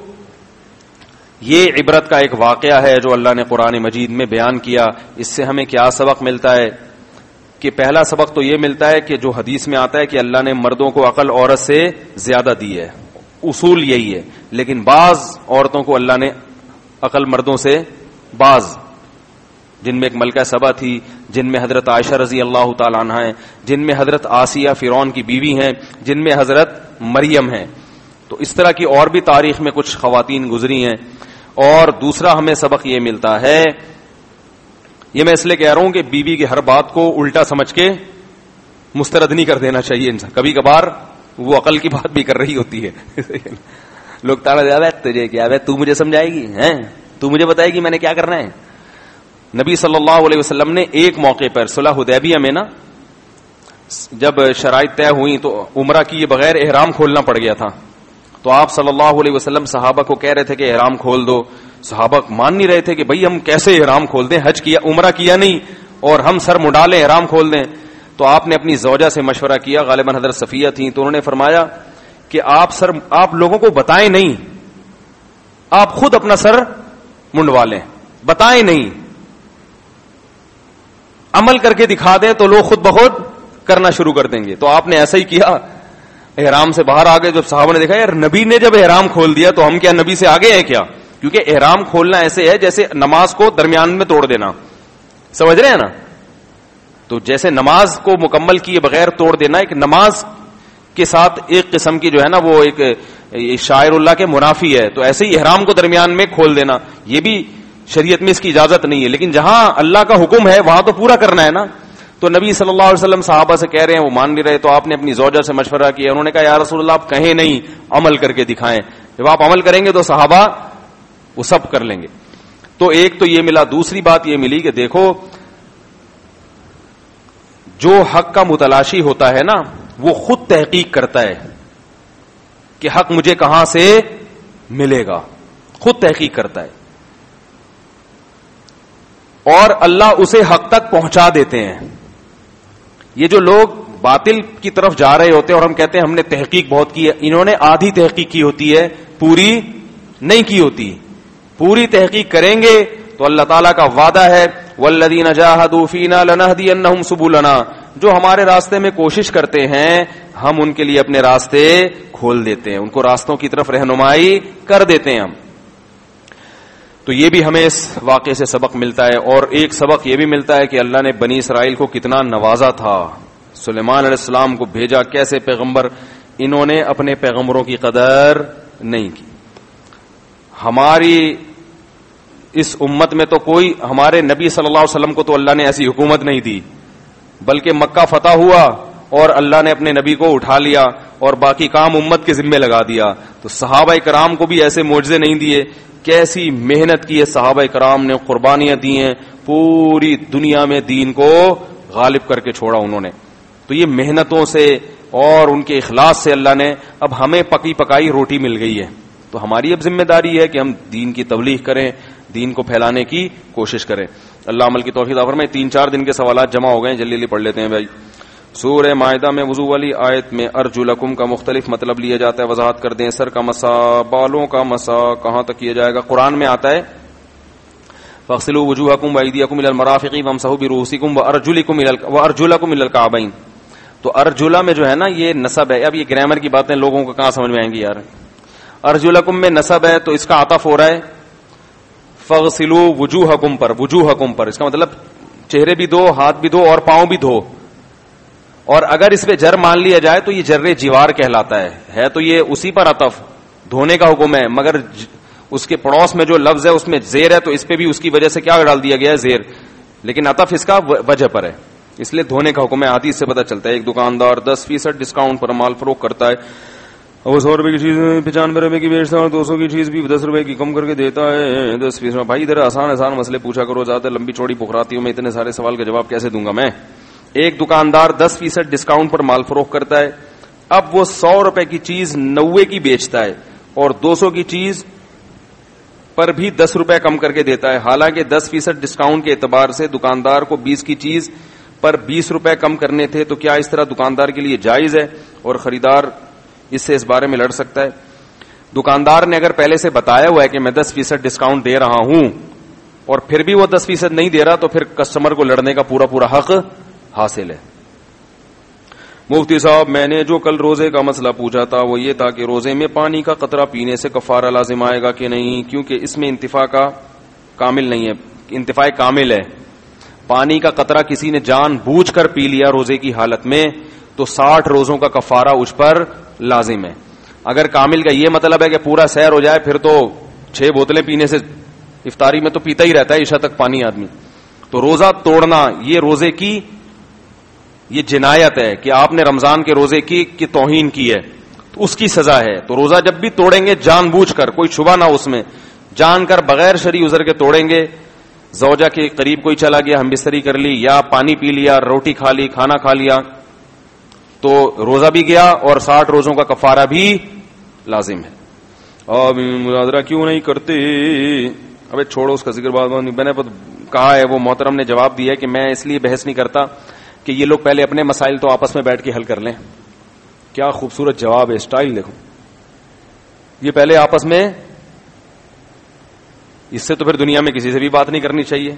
S2: یہ عبرت کا ایک واقعہ ہے جو اللہ نے قرآن مجید میں بیان کیا. اس سے ہمیں کیا سبق ملتا ہے کہ پہلا سبق تو یہ ملتا ہے کہ جو حدیث میں آتا ہے کہ اللہ نے مردوں کو عقل عورت سے زیادہ دی ہے, اصول یہی ہے, لیکن بعض عورتوں کو اللہ نے عقل مردوں سے, بعض جن میں ایک ملکہ سبا تھی, جن میں حضرت عائشہ رضی اللہ تعالی عنہ ہیں, جن میں حضرت آسیہ فرعون کی بیوی ہیں, جن میں حضرت مریم ہیں. تو اس طرح کی اور بھی تاریخ میں کچھ خواتین گزری ہیں. اور دوسرا ہمیں سبق یہ ملتا ہے, یہ میں اس لیے کہہ رہا ہوں کہ بیوی کی ہر بات کو الٹا سمجھ کے مسترد نہیں کر دینا چاہیے انسان, کبھی کبھار وہ عقل کی بات بھی کر رہی ہوتی ہے. لوگ تانا دے آئے تجھے کیا ہے, تو مجھے سمجھائے گی, ہیں تو مجھے بتائے گی میں نے کیا کرنا ہے. نبی صلی اللہ علیہ وسلم نے ایک موقع پر صلح حدیبیہ میں نا, جب شرائط طے ہوئی تو عمرہ کیے بغیر احرام کھولنا پڑ گیا تھا, تو آپ صلی اللہ علیہ وسلم صحابہ کو کہہ رہے تھے کہ احرام کھول دو. صحابہ مان نہیں رہے تھے کہ بھئی ہم کیسے احرام کھول دیں, حج کیا عمرہ کیا نہیں اور ہم سر مڈالیں احرام کھول دیں. تو آپ نے اپنی زوجہ سے مشورہ کیا, غالباً حضرت صفیہ تھیں, تو انہوں نے فرمایا کہ آپ سر آپ لوگوں کو بتائیں نہیں, آپ خود اپنا سر منڈوا لیں, بتائیں نہیں, عمل کر کے دکھا دیں تو لوگ خود بخود کرنا شروع کر دیں گے. تو آپ نے ایسا ہی کیا, احرام سے باہر آ گئے. جب صحابہ نے دیکھا یار نبی نے جب احرام کھول دیا تو ہم کیا نبی سے آگے ہیں کیا, کیونکہ احرام کھولنا ایسے ہے جیسے نماز کو درمیان میں توڑ دینا, سمجھ رہے ہیں نا, تو جیسے نماز کو مکمل کیے بغیر توڑ دینا, ایک نماز کے ساتھ ایک قسم کی جو ہے نا وہ ایک شاعر اللہ کے منافی ہے, تو ایسے ہی احرام کو درمیان میں کھول دینا یہ بھی شریعت میں اس کی اجازت نہیں ہے. لیکن جہاں اللہ کا حکم ہے وہاں تو پورا کرنا ہے نا. تو نبی صلی اللہ علیہ وسلم صحابہ سے کہہ رہے ہیں, وہ مان نہیں رہے, تو آپ نے اپنی زوجہ سے مشورہ کیا. انہوں نے کہا یا رسول اللہ آپ کہیں نہیں, عمل کر کے دکھائیں. جب آپ عمل کریں گے تو صحابہ وہ سب کر لیں گے. تو ایک تو یہ ملا. دوسری بات یہ ملی کہ دیکھو جو حق کا متلاشی ہوتا ہے نا وہ خود تحقیق کرتا ہے کہ حق مجھے کہاں سے ملے گا, خود تحقیق کرتا ہے, اور اللہ اسے حق تک پہنچا دیتے ہیں. یہ جو لوگ باطل کی طرف جا رہے ہوتے ہیں اور ہم کہتے ہیں ہم نے تحقیق بہت کی ہے, انہوں نے آدھی تحقیق کی ہوتی ہے, پوری نہیں کی ہوتی. پوری تحقیق کریں گے تو اللہ تعالیٰ کا وعدہ ہے والذین جاہدوا فینا لنہدینہم سبلنا, جو ہمارے راستے میں کوشش کرتے ہیں ہم ان کے لیے اپنے راستے کھول دیتے ہیں, ان کو راستوں کی طرف رہنمائی کر دیتے ہیں ہم. تو یہ بھی ہمیں اس واقعے سے سبق ملتا ہے. اور ایک سبق یہ بھی ملتا ہے کہ اللہ نے بنی اسرائیل کو کتنا نوازا تھا, سلیمان علیہ السلام کو بھیجا کیسے پیغمبر, انہوں نے اپنے پیغمبروں کی قدر نہیں کی. ہماری اس امت میں تو کوئی, ہمارے نبی صلی اللہ علیہ وسلم کو تو اللہ نے ایسی حکومت نہیں دی, بلکہ مکہ فتح ہوا اور اللہ نے اپنے نبی کو اٹھا لیا اور باقی کام امت کے ذمے لگا دیا. تو صحابہ کرام کو بھی ایسے معجزے نہیں دیے, کیسی محنت کی ہے صحابہ کرام نے, قربانیاں دی ہیں, پوری دنیا میں دین کو غالب کر کے چھوڑا انہوں نے. تو یہ محنتوں سے اور ان کے اخلاص سے اللہ نے اب ہمیں پکی پکائی روٹی مل گئی ہے. تو ہماری اب ذمہ داری ہے کہ ہم دین کی تبلیغ کریں, دین کو پھیلانے کی کوشش کریں. اللہ عمل کی توفیق عطا فرمائے. تین چار دن کے سوالات جمع ہو گئے ہیں, جلدی جلدی پڑھ لیتے ہیں بھائی. سورہ مائدہ میں وضو والی آیت میں ارجلکم کا مختلف مطلب لیا جاتا ہے, وضاحت کر دیں. سر کا مسا, بالوں کا مسا کہاں تک کیا جائے گا؟ قرآن میں آتا ہے فاغسلوا وجوہکم وایدیکم الی المرافق وامسحوا برؤوسکم وارجلکم الی وارجلکم الی الکعبین. تو ارجلا میں جو ہے نا یہ نسب ہے. اب یہ گرامر کی باتیں لوگوں کو کہاں سمجھ میں آئیں گی یار. ارجلکم میں نسب ہے تو اس کا عطف ہو رہا ہے فاغسلوا وجوہکم پر, وجوہکم پر, اس کا مطلب چہرے بھی دھو, ہاتھ بھی دھو اور پاؤں بھی دھو. اور اگر اس پہ جر مان لیا جائے تو یہ جر جوار کہلاتا ہے. ہے تو یہ اسی پر عطف, دھونے کا حکم ہے, مگر اس کے پڑوس میں جو لفظ ہے اس میں زیر ہے تو اس پہ بھی اس کی وجہ سے کیا ڈال دیا گیا ہے, زیر. لیکن عطف اس کا وجہ پر ہے, اس لیے دھونے کا حکم ہے. حدیث سے پتہ چلتا ہے ایک دکاندار دس فیصد ڈسکاؤنٹ پر مال فروخت کرتا ہے, وہ سو روپے کی چیز پچانوے روپے کی بیچتا ہے اور دو سو کی چیز بھی دس روپے کی کم کر کے دیتا ہے دس فیصد. بھائی ادھر آسان آسان مسئلے پوچھا کرو, زیادہ لمبی چوڑی پکراتیوں میں اتنے سارے سوال کا جواب کیسے دوں گا میں. ایک دکاندار دس فیصد ڈسکاؤنٹ پر مال فروخت کرتا ہے. اب وہ سو روپے کی چیز نوے کی بیچتا ہے اور دو سو کی چیز پر بھی دس روپے کم کر کے دیتا ہے. حالانکہ دس فیصد ڈسکاؤنٹ کے اعتبار سے دکاندار کو بیس کی چیز پر بیس روپے کم کرنے تھے. تو کیا اس طرح دکاندار کے لیے جائز ہے اور خریدار اس سے اس بارے میں لڑ سکتا ہے؟ دکاندار نے اگر پہلے سے بتایا ہوا ہے کہ میں دس فیصد ڈسکاؤنٹ دے رہا ہوں اور پھر بھی وہ دس فیصد نہیں دے رہا تو پھر کسٹمر کو لڑنے کا پورا پورا حق حاصل ہے. مفتی صاحب میں نے جو کل روزے کا مسئلہ پوچھا تھا وہ یہ تھا کہ روزے میں پانی کا قطرہ پینے سے کفارہ لازم آئے گا کہ نہیں, کیونکہ اس میں انتفاع کا کامل نہیں ہے. انتفاع کامل ہے. پانی کا قطرہ کسی نے جان بوجھ کر پی لیا روزے کی حالت میں تو ساٹھ روزوں کا کفارہ اس پر لازم ہے. اگر کامل کا یہ مطلب ہے کہ پورا سیر ہو جائے پھر تو چھ بوتلیں پینے سے, افطاری میں تو پیتا ہی رہتا ہے عشاء تک پانی آدمی, تو روزہ توڑنا یہ روزے کی یہ جنایت ہے کہ آپ نے رمضان کے روزے کی کی توہین کی ہے, تو اس کی سزا ہے. تو روزہ جب بھی توڑیں گے جان بوجھ کر, کوئی شبہ نہ اس میں, جان کر بغیر شرعی عذر کے توڑیں گے. زوجہ کے قریب کوئی چلا گیا, ہم بستری کر لی یا پانی پی لیا, روٹی کھا لی, کھانا کھا لیا, تو روزہ بھی گیا اور ساٹھ روزوں کا کفارہ بھی لازم ہے. اور مناظرہ کیوں نہیں کرتے؟ ابے چھوڑو اس کا ذکر, بات میں نے کہا ہے وہ محترم نے جواب دیا ہے کہ میں اس لیے بحث نہیں کرتا کہ یہ لوگ پہلے اپنے مسائل تو آپس میں بیٹھ کے حل کر لیں. کیا خوبصورت جواب ہے, اسٹائل دیکھو. یہ پہلے آپس میں, اس سے تو پھر دنیا میں کسی سے بھی بات نہیں کرنی چاہیے.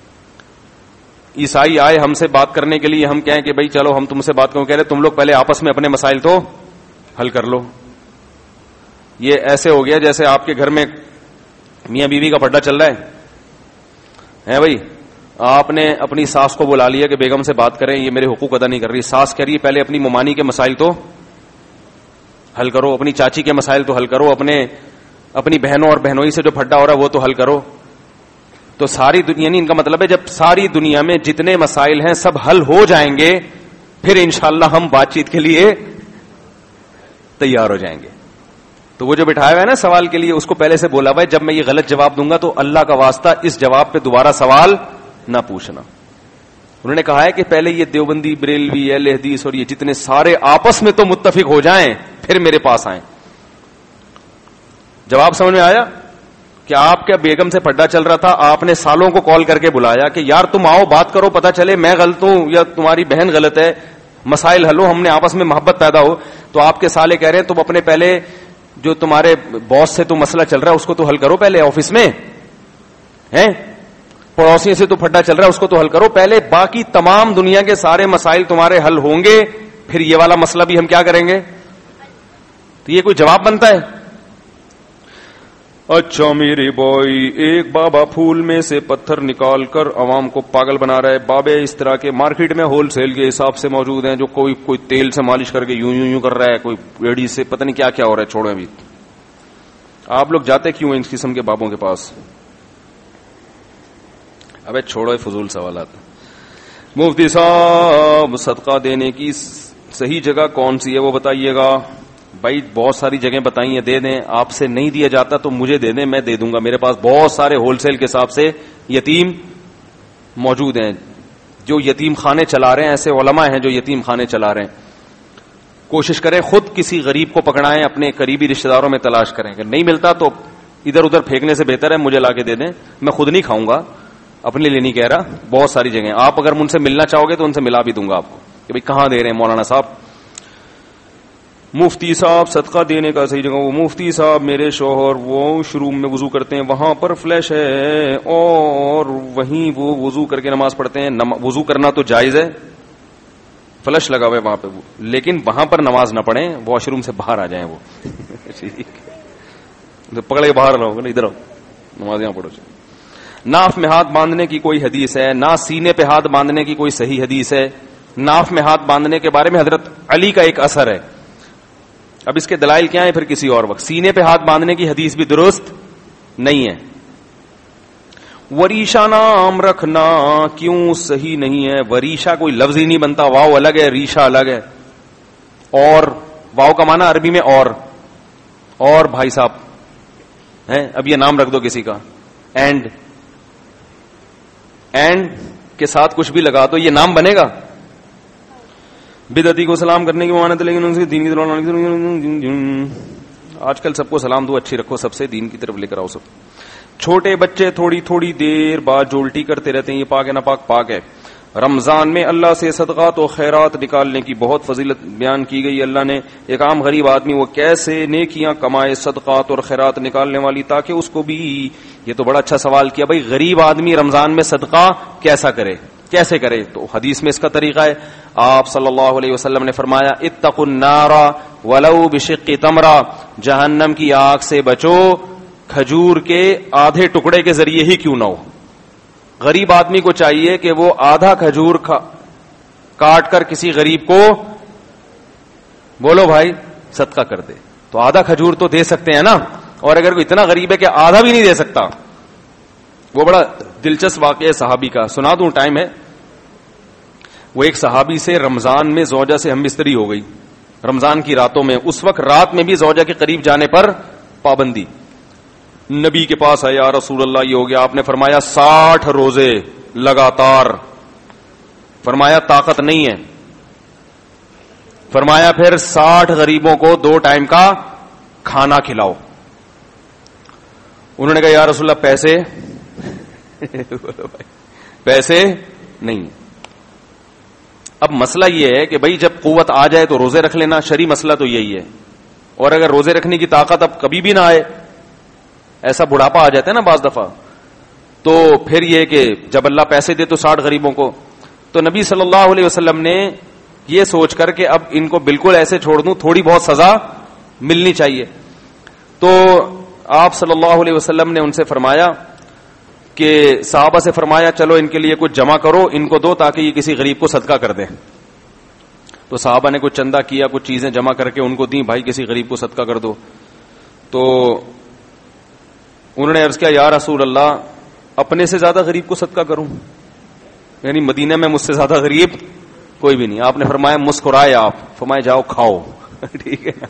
S2: عیسائی آئے ہم سے بات کرنے کے لیے, ہم کہیں کہ بھائی چلو ہم تم سے بات کروں, کہہ رہے تم لوگ پہلے آپس میں اپنے مسائل تو حل کر لو. یہ ایسے ہو گیا جیسے آپ کے گھر میں میاں بیوی کا پڈا چل رہا ہے ہے بھائی, آپ نے اپنی ساس کو بلا لیا کہ بیگم سے بات کریں, یہ میرے حقوق ادا نہیں کر رہی. ساس کہہ رہی ہے پہلے اپنی ممانی کے مسائل تو حل کرو, اپنی چاچی کے مسائل تو حل کرو, اپنے اپنی بہنوں اور بہنوئی سے جو پھڈا ہو رہا ہے وہ تو حل کرو. تو ساری دنیا, یعنی ان کا مطلب ہے جب ساری دنیا میں جتنے مسائل ہیں سب حل ہو جائیں گے پھر انشاءاللہ ہم بات چیت کے لیے تیار ہو جائیں گے. تو وہ جو بٹھایا ہوا ہے نا سوال کے لیے, اس کو پہلے سے بولا ہوا ہے جب میں یہ غلط جواب دوں گا تو اللہ کا واسطہ اس جواب پہ دوبارہ سوال نہ پوچھنا. انہوں نے کہا ہے کہ پہلے یہ دیوبندی, بریلوی, اہل حدیث اور یہ جتنے سارے آپس میں تو متفق ہو جائیں پھر میرے پاس آئیں. جواب سمجھ میں آیا کہ آپ کے بیگم سے پڈا چل رہا تھا, آپ نے سالوں کو کال کر کے بلایا کہ یار تم آؤ بات کرو, پتہ چلے میں غلط ہوں یا تمہاری بہن غلط ہے, مسائل حل ہو, ہم نے آپس میں محبت پیدا ہو. تو آپ کے سالے کہہ رہے ہیں تم اپنے پہلے جو تمہارے باس سے تو مسئلہ چل رہا ہے اس کو تو حل کرو پہلے, آفس میں ہیں پڑوسی سے تو پھڈا چل رہا ہے اس کو تو حل کرو پہلے, باقی تمام دنیا کے سارے مسائل تمہارے حل ہوں گے پھر یہ والا مسئلہ بھی ہم کیا کریں گے. تو یہ کوئی جواب بنتا ہے؟ اچھا میرے بھائی, ایک بابا پھول میں سے پتھر نکال کر عوام کو پاگل بنا رہا ہے. بابے اس طرح کے مارکیٹ میں ہول سیل کے حساب سے موجود ہیں, جو کوئی کوئی تیل سے مالش کر کے یوں یوں یوں کر رہا ہے, کوئی ریڈی سے پتہ نہیں کیا کیا ہو رہا ہے. چھوڑو ابھی, آپ لوگ جاتے کیوں ہیں اس قسم کے بابوں کے پاس؟ ابے چھوڑو فضول سوالات. مفتی صاحب صدقہ دینے کی صحیح جگہ کون سی ہے وہ بتائیے گا. بھائی بہت ساری جگہیں بتائی ہیں, دے دیں. آپ سے نہیں دیا جاتا تو مجھے دے دیں, میں دے دوں گا. میرے پاس بہت سارے ہول سیل کے حساب سے یتیم موجود ہیں. جو یتیم خانے چلا رہے ہیں, ایسے علماء ہیں جو یتیم خانے چلا رہے ہیں, کوشش کریں خود کسی غریب کو پکڑائیں, اپنے قریبی رشتہ داروں میں تلاش کریں. اگر نہیں ملتا تو ادھر ادھر پھینکنے سے بہتر ہے مجھے لا کے دے دیں, میں خود نہیں کھاؤں گا, اپنے لیے نہیں کہہ رہا, بہت ساری جگہیں آپ اگر ان سے ملنا چاہو گے تو ان سے ملا بھی دوں گا آپ کو کہ بھائی کہاں دے رہے ہیں مولانا صاحب. مفتی صاحب صدقہ دینے کا صحیح جگہ, وہ مفتی صاحب میرے شوہر واش روم میں وضو کرتے ہیں, وہاں پر فلش ہے اور وہیں وہ وضو کر کے نماز پڑھتے ہیں. وضو کرنا تو جائز ہے, فلش لگا ہوا ہے وہاں پہ, لیکن وہاں پر نماز نہ پڑھیں, واش روم سے باہر آ جائیں وہ پکڑ کے باہر رہو, ادھر آؤ نماز یہاں پڑھو. ناف میں ہاتھ باندھنے کی کوئی حدیث ہے؟ نہ سینے پہ ہاتھ باندھنے کی کوئی صحیح حدیث ہے. ناف میں ہاتھ باندھنے کے بارے میں حضرت علی کا ایک اثر ہے, اب اس کے دلائل کیا ہیں پھر کسی اور وقت. سینے پہ ہاتھ باندھنے کی حدیث بھی درست نہیں ہے. وریشا نام رکھنا کیوں صحیح نہیں ہے؟ وریشا کوئی لفظ ہی نہیں بنتا, واو الگ ہے, ریشا الگ ہے. اور واو کا معنی عربی میں اور, اور بھائی صاحب ہیں, اب یہ نام رکھ دو کسی کا, اینڈ اینڈ کے ساتھ کچھ بھی لگا دو, یہ نام بنے گا؟ بدعتی کو سلام کرنے کی ممانعت, لیکن ان سے دین کی, آج کل سب کو سلام دو, اچھی رکھو, سب سے دین کی طرف لے کر آؤ سب. چھوٹے بچے تھوڑی تھوڑی دیر بعد جو الٹی کرتے رہتے ہیں, یہ پاک ہے نہ پاک؟ پاک ہے. رمضان میں اللہ سے صدقات و خیرات نکالنے کی بہت فضیلت بیان کی گئی. اللہ نے ایک عام غریب آدمی وہ کیسے نیکیاں کمائے صدقات اور خیرات نکالنے والی, تاکہ اس کو بھی, یہ تو بڑا اچھا سوال کیا بھائی, غریب آدمی رمضان میں صدقہ کیسا کرے, کیسے کرے؟ تو حدیث میں اس کا طریقہ ہے. آپ صلی اللہ علیہ وسلم نے فرمایا اتقوا النار ولو بشق تمرہ, جہنم کی آگ سے بچو کھجور کے آدھے ٹکڑے کے ذریعے ہی کیوں نہ ہو. غریب آدمی کو چاہیے کہ وہ آدھا کھجور کاٹ کر کسی غریب کو بولو بھائی صدقہ کر دے. تو آدھا کھجور تو دے سکتے ہیں نا, اور اگر کوئی اتنا غریب ہے کہ آدھا بھی نہیں دے سکتا, وہ بڑا دلچسپ واقعہ ہے صحابی کا, سنا دوں, ٹائم ہے. وہ ایک صحابی سے رمضان میں زوجہ سے ہم بستری ہو گئی, رمضان کی راتوں میں, اس وقت رات میں بھی زوجہ کے قریب جانے پر پابندی. نبی کے پاس ہے, یا رسول اللہ یہ ہو گیا. آپ نے فرمایا ساٹھ روزے لگاتار. فرمایا طاقت نہیں ہے. فرمایا پھر ساٹھ غریبوں کو دو ٹائم کا کھانا کھلاؤ. انہوں نے کہا یا رسول اللہ پیسے پیسے نہیں. اب مسئلہ یہ ہے کہ بھائی جب قوت آ جائے تو روزے رکھ لینا, شرعی مسئلہ تو یہی ہے. اور اگر روزے رکھنے کی طاقت اب کبھی بھی نہ آئے, ایسا بڑھاپا آ جاتا ہے نا بعض دفعہ, تو پھر یہ کہ جب اللہ پیسے دے تو ساٹھ غریبوں کو. تو نبی صلی اللہ علیہ وسلم نے یہ سوچ کر کہ اب ان کو بالکل ایسے چھوڑ دوں, تھوڑی بہت سزا ملنی چاہیے, تو آپ صلی اللہ علیہ وسلم نے ان سے فرمایا کہ صحابہ سے فرمایا چلو ان کے لیے کچھ جمع کرو, ان کو دو تاکہ یہ کسی غریب کو صدقہ کر دیں. تو صحابہ نے کچھ چندہ کیا, کچھ چیزیں جمع کر کے ان کو دیں, بھائی کسی غریب کو صدقہ کر دو. تو انہوں نے عرض کیا یا رسول اللہ اپنے سے زیادہ غریب کو صدقہ کروں, یعنی مدینہ میں مجھ سے زیادہ غریب کوئی بھی نہیں. آپ نے فرمایا مسکرائے آپ, فرمایا جاؤ کھاؤ ٹھیک ہے,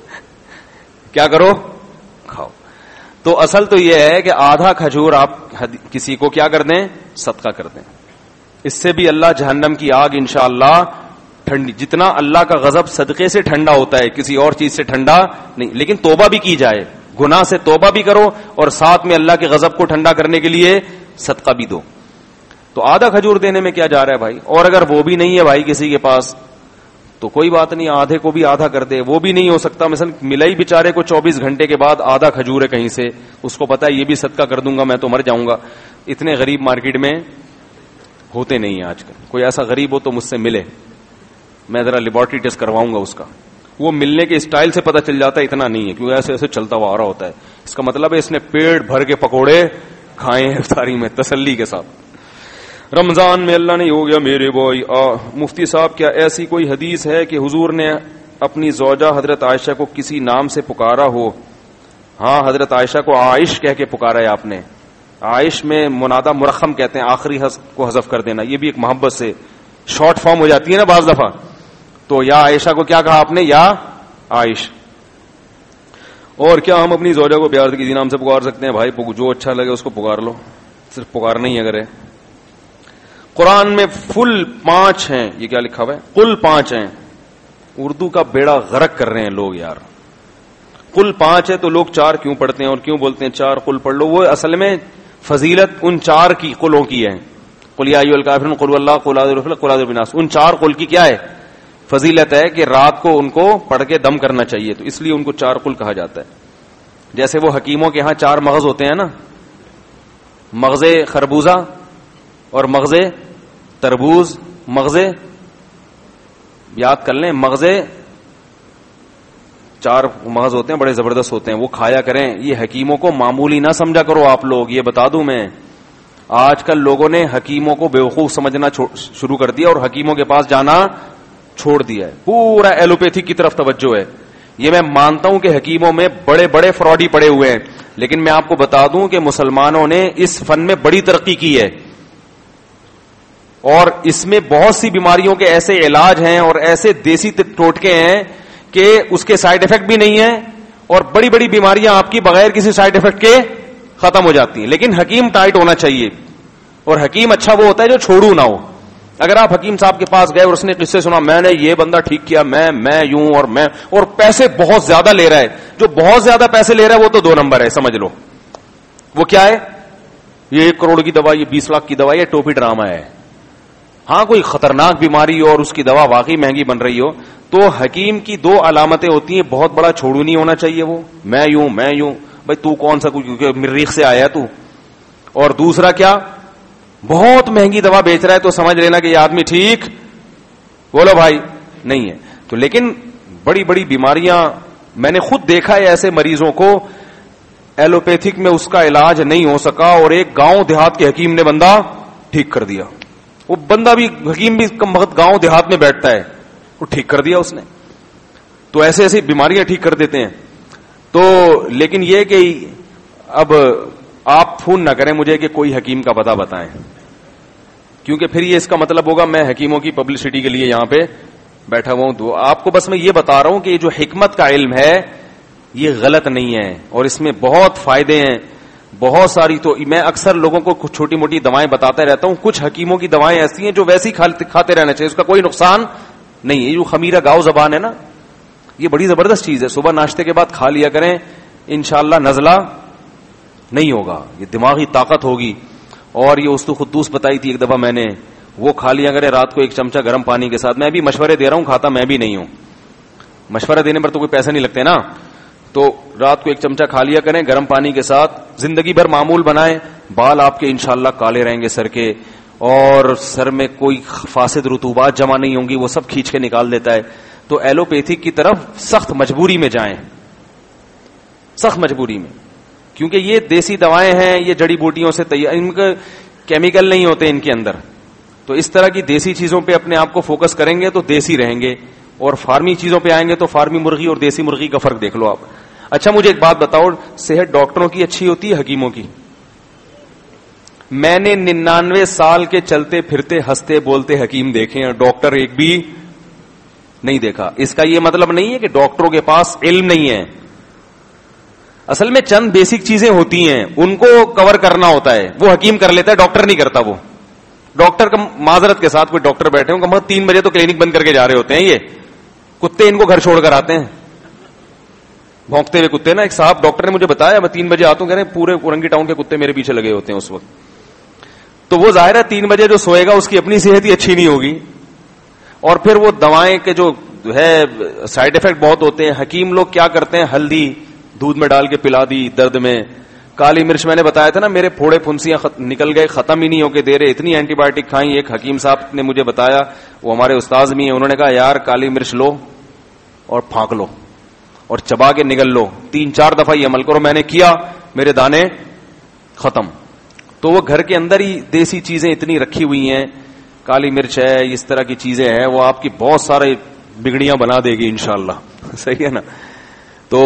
S2: کیا کرو کھاؤ. تو اصل تو یہ ہے کہ آدھا کھجور آپ کسی کو کیا کر دیں, صدقہ کر دیں. اس سے بھی اللہ جہنم کی آگ انشاءاللہ ٹھنڈی, جتنا اللہ کا غضب صدقے سے ٹھنڈا ہوتا ہے کسی اور چیز سے ٹھنڈا نہیں. لیکن توبہ بھی کی جائے, گناہ سے توبہ بھی کرو, اور ساتھ میں اللہ کے غضب کو ٹھنڈا کرنے کے لیے صدقہ بھی دو. تو آدھا کھجور دینے میں کیا جا رہا ہے بھائی. اور اگر وہ بھی نہیں ہے بھائی کسی کے پاس تو کوئی بات نہیں, آدھے کو بھی آدھا کر دے. وہ بھی نہیں ہو سکتا, مثلا ملا ہی بیچارے کو چوبیس گھنٹے کے بعد آدھا کھجور ہے کہیں سے, اس کو پتا ہے یہ بھی صدقہ کر دوں گا میں تو مر جاؤں گا. اتنے غریب مارکیٹ میں ہوتے نہیں ہیں آج کل. کوئی ایسا غریب ہو تو مجھ سے ملے, میں ذرا لیبارٹری ٹیسٹ کرواؤں گا اس کا. وہ ملنے کے اسٹائل سے پتہ چل جاتا ہے, اتنا نہیں ہے کیونکہ ایسے ایسے چلتا ہوا آ رہا ہوتا ہے. اس کا مطلب ہے اس نے پیٹ بھر کے پکوڑے کھائے ہیں افطاری میں تسلی کے ساتھ. رمضان میں اللہ نے ہو گیا میرے بھائی. مفتی صاحب کیا ایسی کوئی حدیث ہے کہ حضور نے اپنی زوجہ حضرت عائشہ کو کسی نام سے پکارا ہو؟ ہاں, حضرت عائشہ کو عائش کہہ کے پکارا ہے آپ نے. عائش میں منادہ مرخم کہتے ہیں, آخری حرف کو حذف کر دینا, یہ بھی ایک محبت سے شارٹ فارم ہو جاتی ہے نا بعض دفعہ. تو یا عائشہ کو کیا کہا آپ نے, یا عائش. اور کیا ہم اپنی زوجہ کو پیار سے کسی نام سے پکار سکتے ہیں؟ بھائی جو اچھا لگے اس کو پکار لو, صرف پکارنا ہی اگر ہے. قرآن میں فل پانچ ہیں. یہ کیا لکھا ہوا ہے؟ کل پانچ ہیں. اردو کا بیڑا غرق کر رہے ہیں لوگ یار. کل پانچ ہے تو لوگ چار کیوں پڑھتے ہیں اور کیوں بولتے ہیں چار کل پڑھ لو. وہ اصل میں فضیلت ان چار کی قلوں کی ہے. قل یا ایھا الکافرون قل واللہ قل اعوذ برب الفلق قل اعوذ برب الناس. ان چار قل کی کیا ہے؟ فضیلت ہے کہ رات کو ان کو پڑھ کے دم کرنا چاہیے, تو اس لیے ان کو چار قل کہا جاتا ہے. جیسے وہ حکیموں کے ہاں چار مغز ہوتے ہیں نا, مغز خربوزہ اور مغز تربوز, مغز یاد کر لیں, مغز چار مغز ہوتے ہیں, بڑے زبردست ہوتے ہیں, وہ کھایا کریں. یہ حکیموں کو معمولی نہ سمجھا کرو آپ لوگ. یہ بتا دوں میں, آج کل لوگوں نے حکیموں کو بیوقوف سمجھنا شروع کر دیا اور حکیموں کے پاس جانا چھوڑ دیا ہے. پورا ایلوپیتھی کی طرف توجہ ہے. یہ میں مانتا ہوں کہ حکیموں میں بڑے بڑے فراڈی پڑے ہوئے ہیں, لیکن میں آپ کو بتا دوں کہ مسلمانوں نے اس فن میں بڑی ترقی کی ہے, اور اس میں بہت سی بیماریوں کے ایسے علاج ہیں اور ایسے دیسی ٹوٹکے ہیں کہ اس کے سائیڈ افیکٹ بھی نہیں ہیں, اور بڑی بڑی بیماریاں آپ کی بغیر کسی سائیڈ افیکٹ کے ختم ہو جاتی ہیں. لیکن حکیم ٹائٹ ہونا چاہیے, اور حکیم اچھا وہ ہوتا ہے جو چھوڑو نہ ہو. اگر آپ حکیم صاحب کے پاس گئے اور اس نے قصے سنا, میں نے یہ بندہ ٹھیک کیا, میں میں یوں اور میں, اور پیسے بہت زیادہ لے رہا ہے, جو بہت زیادہ پیسے لے رہا ہے وہ تو دو نمبر ہے, سمجھ لو. وہ کیا ہے؟ یہ ایک کروڑ کی دوا, یہ بیس لاکھ کی دوا, یہ ٹوپی ڈرامہ ہے. ہاں کوئی خطرناک بیماری ہو اور اس کی دوا واقعی مہنگی بن رہی ہو, تو حکیم کی دو علامتیں ہوتی ہیں. بہت بڑا چھوڑو نہیں ہونا چاہیے وہ, میں یوں میں یوں, بھائی تو کون سا مریخ سے آیا تو. اور دوسرا کیا, بہت مہنگی دوا بیچ رہا ہے تو سمجھ لینا کہ یہ آدمی ٹھیک بولو بھائی نہیں ہے. تو لیکن بڑی بڑی بیماریاں میں نے خود دیکھا ہے, ایسے مریضوں کو ایلوپیتھک میں اس کا علاج نہیں ہو سکا اور ایک گاؤں دیہات کے حکیم نے بندہ ٹھیک کر دیا. وہ بندہ بھی حکیم بھی کم وقت گاؤں دیہات میں بیٹھتا ہے, وہ ٹھیک کر دیا اس نے. تو ایسے ایسی بیماریاں ٹھیک کر دیتے ہیں. تو لیکن یہ کہ اب آپ فون نہ کریں مجھے کہ کوئی حکیم کا پتہ بتائیں, کیونکہ پھر یہ اس کا مطلب ہوگا میں حکیموں کی پبلسٹی کے لیے یہاں پہ بیٹھا ہوا ہوں. تو آپ کو بس میں یہ بتا رہا ہوں کہ یہ جو حکمت کا علم ہے یہ غلط نہیں ہے, اور اس میں بہت فائدے ہیں بہت ساری. تو میں اکثر لوگوں کو کچھ چھوٹی موٹی دوائیں بتاتا رہتا ہوں. کچھ حکیموں کی دوائیں ایسی ہیں جو ویسی کھاتے رہنا چاہیے, اس کا کوئی نقصان نہیں ہے. یہ جو خمیرہ گاؤ زبان ہے نا, یہ بڑی زبردست چیز ہے. صبح ناشتے کے بعد کھا لیا کریں, انشاءاللہ نزلہ نہیں ہوگا, یہ دماغی طاقت ہوگی. اور یہ استو خدوس بتائی تھی ایک دفعہ میں نے, وہ کھا لیا کرے رات کو ایک چمچہ گرم پانی کے ساتھ. میں بھی مشورے دے رہا ہوں, کھاتا میں بھی نہیں ہوں, مشورہ دینے پر تو کوئی پیسے نہیں لگتے نا. تو رات کو ایک چمچہ کھا لیا کریں گرم پانی کے ساتھ, زندگی بھر معمول بنائیں. بال آپ کے انشاءاللہ کالے رہیں گے سر کے, اور سر میں کوئی فاسد رطوبات جمع نہیں ہوں گی, وہ سب کھینچ کے نکال دیتا ہے. تو ایلوپیتھک کی طرف سخت مجبوری میں جائیں, سخت مجبوری میں, کیونکہ یہ دیسی دوائیں ہیں, یہ جڑی بوٹیوں سے تیار, ان کے کیمیکل نہیں ہوتے ان کے اندر. تو اس طرح کی دیسی چیزوں پہ اپنے آپ کو فوکس کریں گے تو دیسی رہیں گے, اور فارمی چیزوں پہ آئیں گے تو فارمی مرغی اور دیسی مرغی کا فرق دیکھ لو آپ. اچھا مجھے ایک بات بتاؤ, صحت ڈاکٹروں کی اچھی ہوتی ہے حکیموں کی؟ میں نے ننانوے سال کے چلتے پھرتے ہنستے بولتے حکیم دیکھے ہیں, ڈاکٹر ایک بھی نہیں دیکھا. اس کا یہ مطلب نہیں ہے کہ ڈاکٹروں کے پاس علم نہیں ہے. اصل میں چند بیسک چیزیں ہوتی ہیں, ان کو کور کرنا ہوتا ہے, وہ حکیم کر لیتا ہے, ڈاکٹر نہیں کرتا. وہ ڈاکٹر کا معذرت کے ساتھ کوئی ڈاکٹر بیٹھے ہوں کہ تین بجے تو کلینک بند کر کے جا رہے ہوتے ہیں, یہ کتے ان کو گھر چھوڑ کر آتے ہیں, بھونکتے ہوئے کتے نا. ایک صاحب ڈاکٹر نے مجھے بتایا, میں تین بجے آتا ہوں, کہہ رہے ہیں پورے اورنگی ٹاؤن کے کتے میرے پیچھے لگے ہوتے ہیں اس وقت. تو وہ ظاہر ہے تین بجے جو سوئے گا اس کی اپنی صحت ہی اچھی نہیں ہوگی, اور پھر وہ دوائیں کے جو ہے سائڈ افیکٹ بہت ہوتے ہیں. حکیم لوگ کیا کرتے ہیں, ہلدی دودھ میں ڈال کے پلا دی درد میں, کالی مرچ, میں نے بتایا تھا نا میرے پھوڑے پھنسیاں نکل گئے, ختم ہی نہیں ہو کے دے رہے, اتنی اینٹی بایوٹک کھائیں. ایک حکیم صاحب نے مجھے بتایا, وہ ہمارے استاذ بھی ہیں, انہوں نے کہا یار کالی مرچ لو اور پھانک لو اور چبا کے نگل لو, تین چار دفعہ یہ عمل کرو. میں نے کیا, میرے دانے ختم. تو وہ گھر کے اندر ہی دیسی چیزیں اتنی رکھی ہوئی ہیں, کالی مرچ ہے, اس طرح کی چیزیں ہیں, وہ آپ کی بہت سارے بگڑیاں بنا دے گی انشاءاللہ. صحیح ہے نا. تو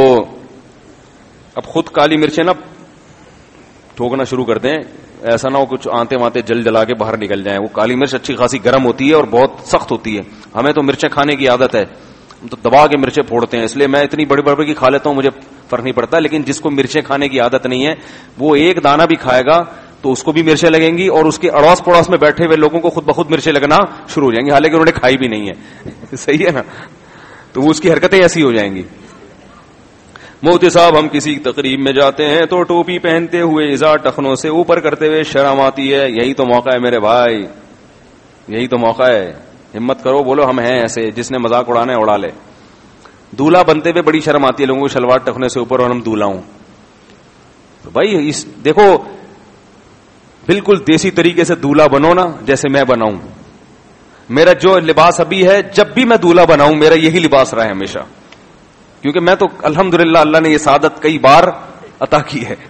S2: اب خود کالی مرچیں نا ٹھوکنا شروع کر دیں, ایسا نہ ہو کچھ آنتے وانتے جل جلا کے باہر نکل جائیں. وہ کالی مرچ اچھی خاصی گرم ہوتی ہے اور بہت سخت ہوتی ہے. ہمیں تو مرچیں کھانے کی عادت ہے, ہم تو دبا کے مرچیں پھوڑتے ہیں, اس لیے میں اتنی بڑی بڑی کی کھا لیتا ہوں, مجھے فرق نہیں پڑتا. لیکن جس کو مرچیں کھانے کی عادت نہیں ہے وہ ایک دانہ بھی کھائے گا تو اس کو بھی مرچیں لگیں گی اور اس کے اڑوس پڑوس میں بیٹھے ہوئے لوگوں کو خود بخود مرچیں لگنا شروع ہو جائیں گی، حالانکہ انہوں نے کھائی بھی نہیں ہے. صحیح ہے نا؟ تو وہ اس کی حرکتیں ایسی ہو جائیں گی. مفتی صاحب ہم کسی تقریب میں جاتے ہیں تو ٹوپی پہنتے ہوئے ازار ٹخنوں سے اوپر کرتے ہوئے شرم آتی ہے. یہی تو موقع ہے میرے بھائی، یہی تو موقع ہے. ہمت کرو، بولو ہم ہیں ایسے، جس نے مذاق اڑانا ہے اڑا لے. دولہا بنتے ہوئے بڑی شرم آتی ہے لوگوں کو، شلوار ٹخنے سے اوپر اور ہم دولہا ہوں. تو بھائی اس دیکھو بالکل دیسی طریقے سے دولہا بنو نا، جیسے میں بناؤں. میرا جو لباس ابھی ہے، جب بھی میں دولہا بناؤں میرا یہی لباس رہا ہے ہمیشہ، کیونکہ میں تو الحمدللہ اللہ نے یہ سعادت کئی بار عطا کی ہے.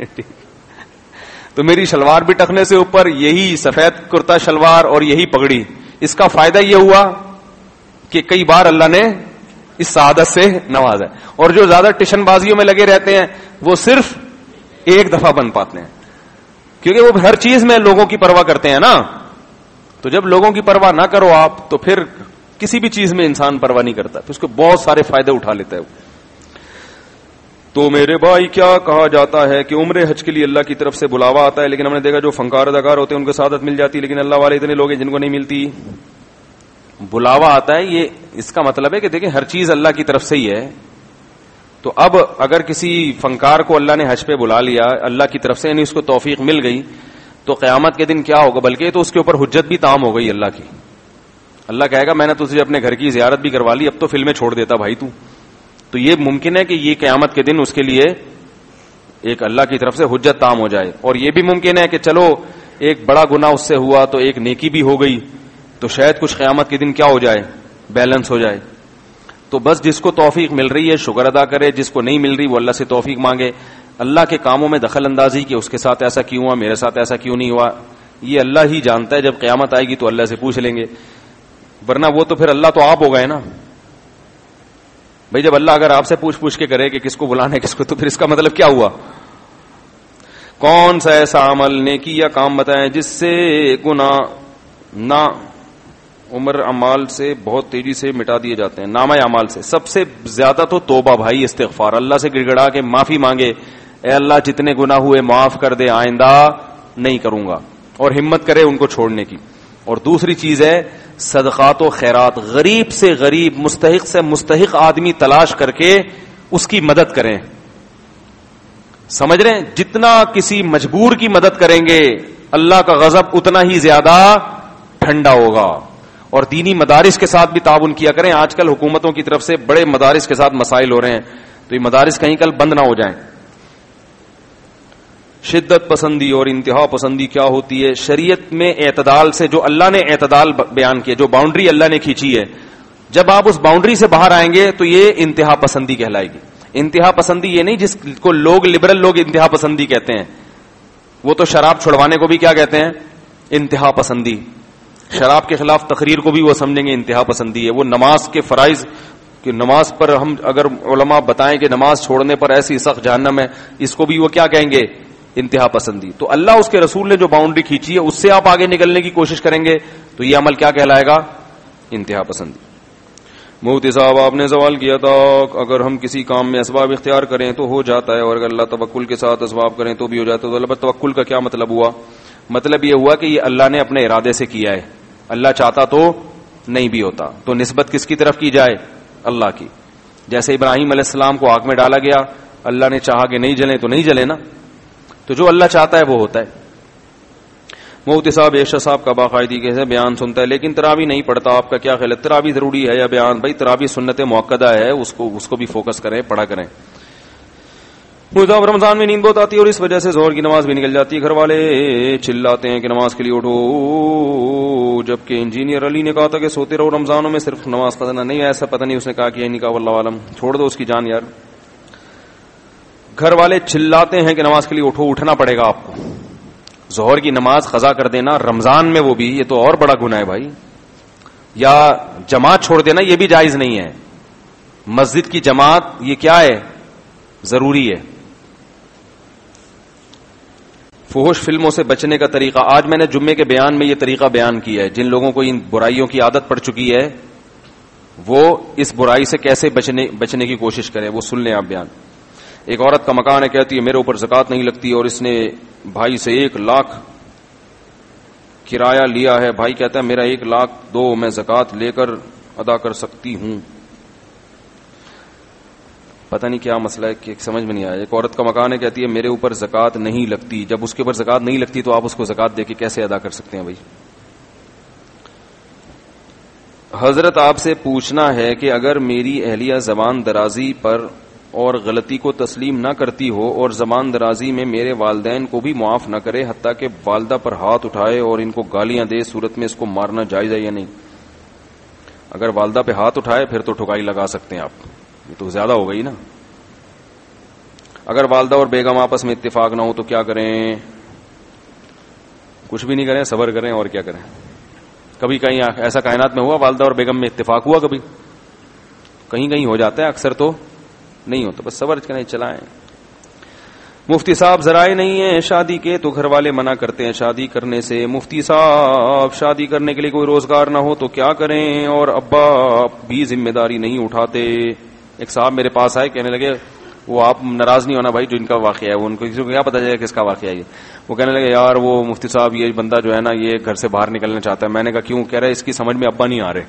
S2: تو میری شلوار بھی ٹخنے سے اوپر، یہی سفید کرتا شلوار اور یہی پگڑی. اس کا فائدہ یہ ہوا کہ کئی بار اللہ نے اس سعادت سے نوازا. اور جو زیادہ ٹشن بازیوں میں لگے رہتے ہیں وہ صرف ایک دفعہ بن پاتے ہیں، کیونکہ وہ ہر چیز میں لوگوں کی پرواہ کرتے ہیں نا. تو جب لوگوں کی پرواہ نہ کرو آپ، تو پھر کسی بھی چیز میں انسان پرواہ نہیں کرتا، تو اس کو بہت سارے فائدے اٹھا لیتا ہے. تو میرے بھائی کیا کہا جاتا ہے کہ عمرے حج کے لیے اللہ کی طرف سے بلاوا آتا ہے، لیکن ہم نے دیکھا جو فنکار اداکار ہوتے ہیں ان کو سعادت مل جاتی ہے، لیکن اللہ والے اتنے لوگ ہیں جن کو نہیں ملتی. بلاوا آتا ہے، یہ اس کا مطلب ہے کہ دیکھیں ہر چیز اللہ کی طرف سے ہی ہے. تو اب اگر کسی فنکار کو اللہ نے حج پہ بلا لیا اللہ کی طرف سے، یعنی اس کو توفیق مل گئی، تو قیامت کے دن کیا ہوگا، بلکہ تو اس کے اوپر حجت بھی تام ہو گئی اللہ کی. اللہ کہے گا میں نے تجھے اپنے گھر کی زیارت بھی کروا لی، اب تو فلمیں چھوڑ دیتا بھائی تو. تو یہ ممکن ہے کہ یہ قیامت کے دن اس کے لیے ایک اللہ کی طرف سے حجت تام ہو جائے. اور یہ بھی ممکن ہے کہ چلو ایک بڑا گناہ اس سے ہوا تو ایک نیکی بھی ہو گئی، تو شاید کچھ قیامت کے دن کیا ہو جائے، بیلنس ہو جائے. تو بس جس کو توفیق مل رہی ہے شکر ادا کرے، جس کو نہیں مل رہی وہ اللہ سے توفیق مانگے. اللہ کے کاموں میں دخل اندازی کہ اس کے ساتھ ایسا کیوں ہوا، میرے ساتھ ایسا کیوں نہیں ہوا، یہ اللہ ہی جانتا ہے. جب قیامت آئے گی تو اللہ سے پوچھ لیں گے، ورنہ وہ تو پھر اللہ تو آپ ہو گئے نا بھائی. جب اللہ اگر آپ سے پوچھ پوچھ کے کرے کہ کس کو بلانا ہے کس کو، تو پھر اس کا مطلب کیا ہوا. کون سا ایسا عمل نیکی یا کام بتائیں جس سے گناہ نہ عمر اعمال سے بہت تیزی سے مٹا دیے جاتے ہیں. نامہ اعمال سے سب سے زیادہ تو توبہ بھائی، استغفار، اللہ سے گڑ گڑا کے معافی مانگے، اے اللہ جتنے گناہ ہوئے معاف کر دے، آئندہ نہیں کروں گا، اور ہمت کرے ان کو چھوڑنے کی. اور دوسری چیز ہے صدقات و خیرات، غریب سے غریب، مستحق سے مستحق آدمی تلاش کر کے اس کی مدد کریں. سمجھ رہے ہیں، جتنا کسی مجبور کی مدد کریں گے اللہ کا غضب اتنا ہی زیادہ ٹھنڈا ہوگا. اور دینی مدارس کے ساتھ بھی تعاون کیا کریں. آج کل حکومتوں کی طرف سے بڑے مدارس کے ساتھ مسائل ہو رہے ہیں، تو یہ مدارس کہیں کل بند نہ ہو جائیں. شدت پسندی اور انتہا پسندی کیا ہوتی ہے؟ شریعت میں اعتدال سے جو اللہ نے اعتدال بیان کیا، جو باؤنڈری اللہ نے کھینچی ہے، جب آپ اس باؤنڈری سے باہر آئیں گے تو یہ انتہا پسندی کہلائے گی. انتہا پسندی یہ نہیں جس کو لوگ لبرل لوگ انتہا پسندی کہتے ہیں، وہ تو شراب چھڑوانے کو بھی کیا کہتے ہیں، انتہا پسندی. شراب کے خلاف تقریر کو بھی وہ سمجھیں گے انتہا پسندی ہے. وہ نماز کے فرائض کہ نماز پر ہم اگر علماء بتائیں کہ نماز چھوڑنے پر ایسی سخت جہنم ہے، اس کو بھی وہ کیا کہیں گے، انتہا پسندی. تو اللہ اس کے رسول نے جو باؤنڈری کھینچی ہے اس سے آپ آگے نکلنے کی کوشش کریں گے تو یہ عمل کیا کہلائے گا، انتہا پسندی. مفتی صاحب آپ نے سوال کیا تھا اگر ہم کسی کام میں اسباب اختیار کریں تو ہو جاتا ہے، اور اگر اللہ توکل کے ساتھ اسباب کریں تو بھی ہو جاتا ہے. تو اللہ توکل کا کیا مطلب ہوا؟ مطلب یہ ہوا کہ یہ اللہ نے اپنے ارادے سے کیا ہے، اللہ چاہتا تو نہیں بھی ہوتا. تو نسبت کس کی طرف کی جائے، اللہ کی. جیسے ابراہیم علیہ السلام کو آگ میں ڈالا گیا، اللہ نے چاہا کہ نہیں جلیں تو نہیں جلے نا. تو جو اللہ چاہتا ہے وہ ہوتا ہے. مفتی صاحب عائشہ صاحب کا باقاعدگی سے بیان سنتا ہے لیکن تراویح نہیں پڑھتا، آپ کا کیا خیال ہے؟ تراویح ضروری ہے یا بیان؟ بھائی تراویح سنت موقدہ ہے، اس کو اس کو بھی فوکس کریں، پڑھا کریں. مجھے رمضان میں نیند بہت آتی ہے اور اس وجہ سے ظہر کی نماز بھی نکل جاتی ہے. گھر والے چلاتے ہیں کہ نماز کے لیے اٹھو، جبکہ انجینئر علی نے کہا تھا کہ سوتے رہو رمضانوں میں، صرف نماز پڑھنا نہیں. ایسا پتہ نہیں اس نے کہا کہ یہ نہیں کہا، واللہ عالم. چھوڑ دو اس کی جان یار. گھر والے چلاتے ہیں کہ نماز کے لیے اٹھو، اٹھنا پڑے گا آپ کو. ظہر کی نماز قضا کر دینا رمضان میں، وہ بھی یہ تو اور بڑا گناہ ہے بھائی. یا جماعت چھوڑ دینا یہ بھی جائز نہیں ہے. مسجد کی جماعت یہ کیا ہے، ضروری ہے. فحش فلموں سے بچنے کا طریقہ، آج میں نے جمعے کے بیان میں یہ طریقہ بیان کیا ہے. جن لوگوں کو ان برائیوں کی عادت پڑ چکی ہے وہ اس برائی سے کیسے بچنے بچنے کی کوشش کریں، وہ سن لیں آپ بیان. ایک عورت کا مکان ہے, کہتی ہے میرے اوپر زکات نہیں لگتی, اور اس نے بھائی سے ایک لاکھ کرایہ لیا ہے. بھائی کہتا ہے میرا ایک لاکھ دو, میں زکات لے کر ادا کر سکتی ہوں. پتہ نہیں کیا مسئلہ ہے کہ سمجھ میں نہیں آیا. ایک عورت کا مکان ہے, کہتی ہے میرے اوپر زکات نہیں لگتی. جب اس کے اوپر زکات نہیں لگتی تو آپ اس کو زکات دے کے کیسے ادا کر سکتے ہیں بھائی؟ حضرت آپ سے پوچھنا ہے کہ اگر میری اہلیہ زبان درازی پر اور غلطی کو تسلیم نہ کرتی ہو اور زبان درازی میں میرے والدین کو بھی معاف نہ کرے, حتیٰ کہ والدہ پر ہاتھ اٹھائے اور ان کو گالیاں دے, صورت میں اس کو مارنا جائز ہے یا نہیں؟ اگر والدہ پہ ہاتھ اٹھائے پھر تو ٹھکائی لگا سکتے ہیں آپ, یہ تو زیادہ ہو گئی نا. اگر والدہ اور بیگم آپس میں اتفاق نہ ہو تو کیا کریں؟ کچھ بھی نہیں کریں, صبر کریں, اور کیا کریں. کبھی کہیں ایسا کائنات میں ہوا والدہ اور بیگم میں اتفاق ہوا؟ کبھی کہیں کہیں ہو جاتا ہے, اکثر تو نہیں ہوتا. بس صبر کریں, چلائیں. مفتی صاحب ذرائع نہیں ہیں شادی کے تو گھر والے منع کرتے ہیں شادی کرنے سے. مفتی صاحب شادی کرنے کے لیے کوئی روزگار نہ ہو تو کیا کریں, اور ابا بھی ذمہ داری نہیں اٹھاتے. ایک صاحب میرے پاس آئے, کہنے لگے, وہ آپ ناراض نہیں ہونا بھائی جو ان کا واقعہ ہے, ان کو کسی کو کیا پتا چلے کس کا واقعہ ہے یہ. وہ کہنے لگے یار وہ مفتی صاحب یہ بندہ جو ہے نا یہ گھر سے باہر نکلنا چاہتا ہے. میں نے کہا کیوں؟ کہہ رہا ہے اس کی سمجھ میں ابا نہیں آ رہے,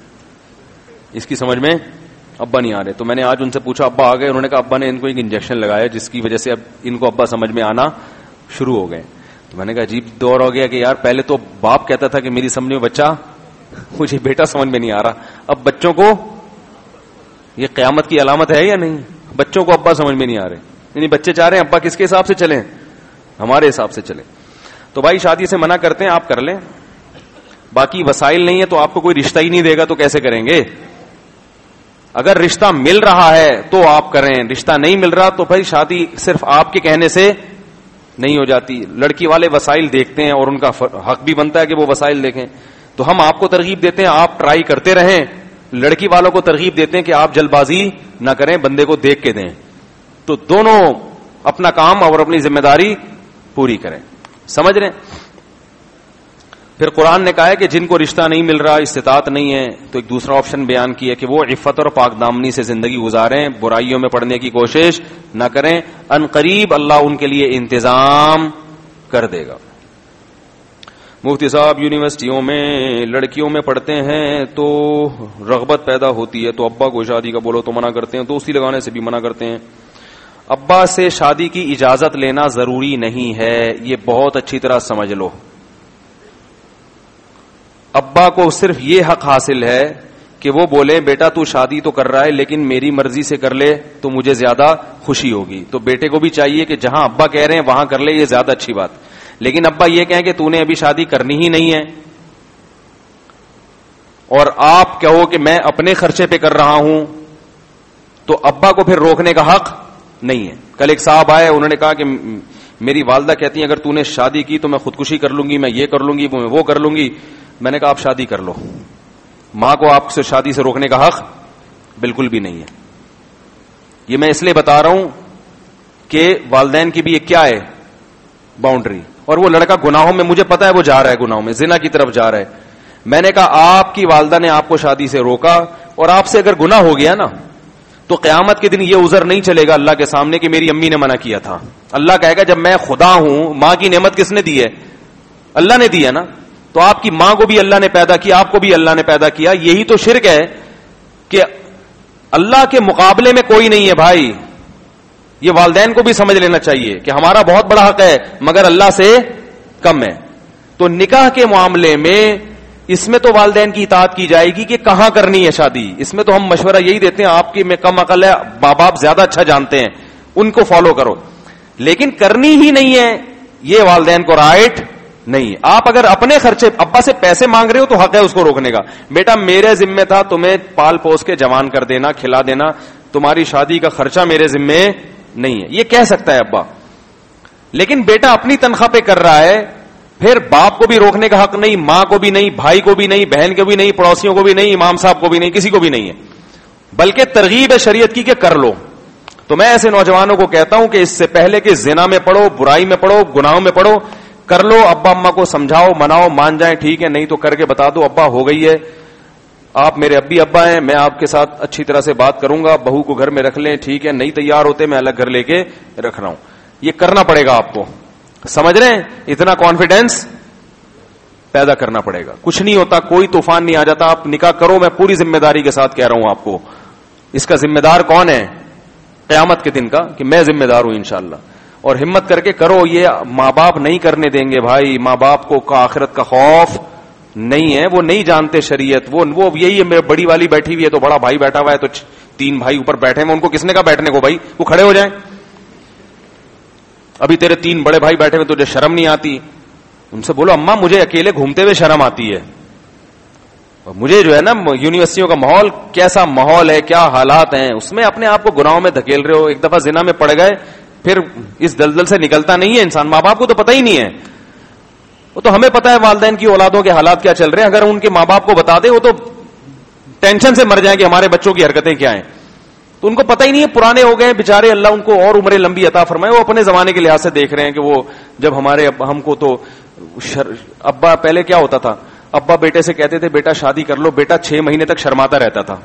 S2: اس کی سمجھ میں ابا نہیں آ رہے. تو میں نے آج ان سے پوچھا ابا آ گئے؟ انہوں نے کہا ابا نے ان کو ایک انجیکشن لگایا جس کی وجہ سے اب ان کو ابا سمجھ میں آنا شروع ہو گئے. تو میں نے کہا عجیب دور ہو گیا کہ یار پہلے تو باپ کہتا تھا کہ میری سمجھ میں بچہ, مجھے بیٹا سمجھ میں نہیں آ رہا. اب بچوں کو, یہ قیامت کی علامت ہے یا نہیں؟ بچوں کو ابا سمجھ میں نہیں آ رہے, یعنی بچے چاہ رہے ہیں ابا کس کے حساب سے چلیں؟ ہمارے حساب سے چلیں. تو بھائی شادی سے منع کرتے ہیں, آپ کر لیں. باقی وسائل نہیں ہے تو آپ کو کوئی رشتہ ہی نہیں دے گا تو کیسے کریں گے؟ اگر رشتہ مل رہا ہے تو آپ کریں, رشتہ نہیں مل رہا تو بھائی شادی صرف آپ کے کہنے سے نہیں ہو جاتی. لڑکی والے وسائل دیکھتے ہیں اور ان کا حق بھی بنتا ہے کہ وہ وسائل دیکھیں. تو ہم آپ کو ترغیب دیتے ہیں آپ ٹرائی کرتے رہیں, لڑکی والوں کو ترغیب دیتے ہیں کہ آپ جلد بازی نہ کریں, بندے کو دیکھ کے دیں. تو دونوں اپنا کام اور اپنی ذمہ داری پوری کریں. سمجھ رہے ہیں؟ پھر قرآن نے کہا ہے کہ جن کو رشتہ نہیں مل رہا, استطاعت نہیں ہے, تو ایک دوسرا آپشن بیان کیا کہ وہ عفت اور پاک دامنی سے زندگی گزاریں, برائیوں میں پڑنے کی کوشش نہ کریں. ان قریب اللہ ان کے لیے انتظام کر دے گا. مفتی صاحب یونیورسٹیوں میں لڑکیوں میں پڑھتے ہیں تو رغبت پیدا ہوتی ہے تو ابا کو شادی کا بولو تو منع کرتے ہیں, دوستی لگانے سے بھی منع کرتے ہیں. ابا سے شادی کی اجازت لینا ضروری نہیں ہے, یہ بہت اچھی طرح سمجھ لو. ابا کو صرف یہ حق حاصل ہے کہ وہ بولے بیٹا تو شادی تو کر رہا ہے لیکن میری مرضی سے کر لے تو مجھے زیادہ خوشی ہوگی. تو بیٹے کو بھی چاہیے کہ جہاں ابا کہہ رہے ہیں وہاں کر لے, یہ زیادہ اچھی بات. لیکن ابا یہ کہیں کہ تو نے ابھی شادی کرنی ہی نہیں ہے اور آپ کہو کہ میں اپنے خرچے پہ کر رہا ہوں, تو ابا کو پھر روکنے کا حق نہیں ہے. کل ایک صاحب آئے, انہوں نے کہا کہ میری والدہ کہتی ہیں اگر تو نے شادی کی تو میں خودکشی کر لوں گی, میں یہ کر لوں گی, میں وہ کر لوں گی. میں نے کہا آپ شادی کر لو, ماں کو آپ سے شادی سے روکنے کا حق بالکل بھی نہیں ہے. یہ میں اس لیے بتا رہا ہوں کہ والدین کی بھی ایک کیا ہے باؤنڈری, اور وہ لڑکا گناہوں میں, مجھے پتا ہے وہ جا رہا ہے گناہوں میں, زنا کی طرف جا رہا ہے. میں نے کہا آپ کی والدہ نے آپ کو شادی سے روکا اور آپ سے اگر گناہ ہو گیا نا تو قیامت کے دن یہ عذر نہیں چلے گا اللہ کے سامنے کہ میری امی نے منع کیا تھا. اللہ کہے گا جب میں خدا ہوں, ماں کی نعمت کس نے دی ہے؟ اللہ نے دی ہے نا. تو آپ کی ماں کو بھی اللہ نے پیدا کیا, آپ کو بھی اللہ نے پیدا کیا. یہی تو شرک ہے کہ اللہ کے مقابلے میں کوئی نہیں ہے بھائی. یہ والدین کو بھی سمجھ لینا چاہیے کہ ہمارا بہت بڑا حق ہے مگر اللہ سے کم ہے. تو نکاح کے معاملے میں اس میں تو والدین کی اطاعت کی جائے گی کہ کہاں کرنی ہے شادی. اس میں تو ہم مشورہ یہی دیتے ہیں, آپ کی میں کم عقل ہے, ماں باپ زیادہ اچھا جانتے ہیں, ان کو فالو کرو. لیکن کرنی ہی نہیں ہے یہ والدین کو رائٹ نہیں ہے. آپ اگر اپنے خرچے ابا سے پیسے مانگ رہے ہو تو حق ہے اس کو روکنے کا. بیٹا میرے ذمہ تھا تمہیں پال پوس کے جوان کر دینا, کھلا دینا, تمہاری شادی کا خرچہ میرے ذمہ نہیں ہے, یہ کہہ سکتا ہے ابا. لیکن بیٹا اپنی تنخواہ پہ کر رہا ہے, پھر باپ کو بھی روکنے کا حق نہیں, ماں کو بھی نہیں, بھائی کو بھی نہیں, بہن کو بھی نہیں, پڑوسیوں کو بھی نہیں, امام صاحب کو بھی نہیں, کسی کو بھی نہیں ہے. بلکہ ترغیب ہے شریعت کی کہ کر لو. تو میں ایسے نوجوانوں کو کہتا ہوں کہ اس سے پہلے کہ زنا میں پڑھو, برائی میں پڑھو, گناہوں میں پڑھو, کر لو. ابا اما کو سمجھاؤ, مناؤ, مان جائیں ٹھیک ہے, نہیں تو کر کے بتا دو ابا ہو گئی ہے, آپ میرے ابی ابا ہیں, میں آپ کے ساتھ اچھی طرح سے بات کروں گا, بہو کو گھر میں رکھ لیں, ٹھیک ہے, نہیں تیار ہوتے میں الگ گھر لے کے رکھ رہا ہوں. یہ کرنا پڑے گا آپ کو, سمجھ رہے ہیں, اتنا کانفیڈینس پیدا کرنا پڑے گا. کچھ نہیں ہوتا, کوئی طوفان نہیں آ جاتا, آپ نکاح کرو, میں پوری ذمہ داری کے ساتھ کہہ رہا ہوں آپ کو. اس کا ذمہ دار کون ہے قیامت کے دن کا, کہ میں ذمہ دار ہوں انشاءاللہ. اور ہمت کر کے کرو, یہ ماں باپ نہیں کرنے دیں گے بھائی. ماں باپ کو کا آخرت کا خوف نہیں ہے, وہ نہیں جانتے شریعت. وہ وہ یہی ہے, میرے بڑی والی بیٹھی ہوئی ہے تو بڑا بھائی بیٹھا ہوا ہے, تو تین بھائی اوپر بیٹھے ہیں, ان کو کس نے کہا بیٹھنے کو بھائی, وہ کھڑے ہو جائیں. ابھی تیرے تین بڑے بھائی بیٹھے ہوئے, تجھے شرم نہیں آتی؟ ان سے بولو اماں مجھے اکیلے گھومتے ہوئے شرم آتی ہے. مجھے جو ہے نا یونیورسٹیوں کا ماحول کیسا ماحول ہے, کیا حالات ہیں, اس میں اپنے آپ کو گناہوں میں دھکیل رہے ہو. ایک دفعہ زنا میں پڑ گئے, پھر اس دلدل سے نکلتا نہیں ہے انسان. ماں باپ کو تو پتہ ہی نہیں ہے, وہ تو ہمیں پتہ ہے والدین کی اولادوں کے حالات کیا چل رہے ہیں. اگر ان کے ماں باپ کو بتا دیں, وہ تو ٹینشن سے مر جائیں کہ ہمارے بچوں کی حرکتیں کیا ہیں. تو ان کو پتہ ہی نہیں ہے, پرانے ہو گئے بےچارے, اللہ ان کو اور عمریں لمبی عطا فرمائے. وہ اپنے زمانے کے لحاظ سے دیکھ رہے ہیں کہ وہ جب ہمارے ہم کو تو شر... ابا پہلے کیا ہوتا تھا, ابا بیٹے سے کہتے تھے بیٹا شادی کر لو, بیٹا چھ مہینے تک شرماتا رہتا تھا.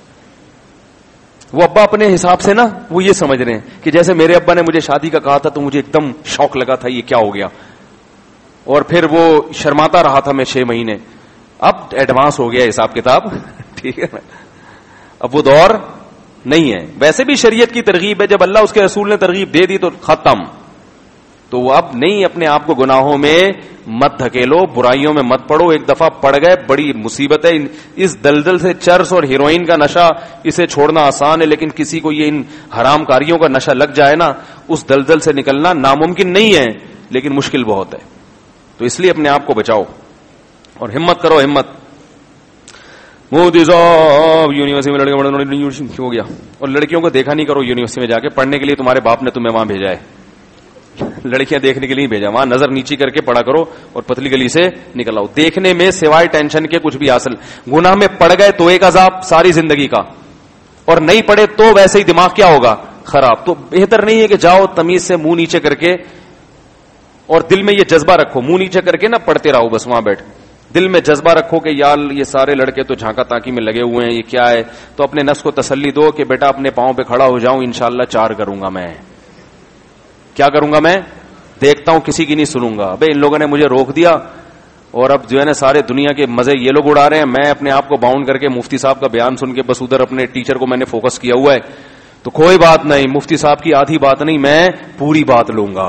S2: وہ ابا اپنے حساب سے نا وہ یہ سمجھ رہے ہیں کہ جیسے میرے ابا نے مجھے شادی کا کہا تھا تو مجھے ایک دم شوق لگا تھا, یہ کیا ہو گیا, اور پھر وہ شرماتا رہا تھا میں چھ مہینے. اب ایڈوانس ہو گیا حساب کتاب, ٹھیک ہے, اب وہ دور نہیں ہے. ویسے بھی شریعت کی ترغیب ہے, جب اللہ اس کے رسول نے ترغیب دے دی تو ختم. تو وہ اب نہیں, اپنے آپ کو گناہوں میں مت دھکیلو, برائیوں میں مت پڑو. ایک دفعہ پڑ گئے بڑی مصیبت ہے. اس دلدل سے چرس اور ہیروئن کا نشہ, اسے چھوڑنا آسان ہے, لیکن کسی کو یہ ان حرام کاریوں کا نشہ لگ جائے نا, اس دلدل سے نکلنا ناممکن نہیں ہے, لیکن مشکل بہت ہے. تو اس لیے اپنے آپ کو بچاؤ اور ہمت کرو, ہمت. مودی صاحب یونیورسٹی میں لڑکیاں ہو گیا, اور لڑکیوں کو دیکھا نہیں کرو یونیورسٹی میں جا کے پڑھنے کے لیے. تمہارے باپ نے تمہیں وہاں بھیجا ہے, لڑکیاں دیکھنے کے لیے بھیجا. وہاں نظر نیچی کر کے پڑھا کرو اور پتلی گلی سے نکل آؤ. دیکھنے میں سوائے ٹینشن کے کچھ بھی حاصل. گناہ میں پڑ گئے تو ایک عذاب ساری زندگی کا, اور نہیں پڑے تو ویسے ہی دماغ کیا ہوگا, خراب. تو بہتر نہیں ہے کہ جاؤ تمیز سے منہ نیچے کر کے, اور دل میں یہ جذبہ رکھو, منہ نیچے کر کے نہ پڑھتے رہو بس وہاں بیٹھ. دل میں جذبہ رکھو کہ یار یہ سارے لڑکے تو جھانکا تاکی میں لگے ہوئے ہیں, یہ کیا ہے. تو اپنے نفس کو تسلی دو کہ بیٹا اپنے پاؤں پہ کھڑا ہو جاؤں, انشاءاللہ چار کروں گا میں. کیا کروں گا میں, دیکھتا ہوں, کسی کی نہیں سنوں گا. ابے ان لوگوں نے مجھے روک دیا, اور اب جو ہے نا سارے دنیا کے مزے یہ لوگ اڑا رہے ہیں, میں اپنے آپ کو باؤنڈ کر کے مفتی صاحب کا بیان سن کے بس ادھر اپنے ٹیچر کو میں نے فوکس کیا ہوا ہے. تو کوئی بات نہیں, مفتی صاحب کی آدھی بات نہیں, میں پوری بات لوں گا.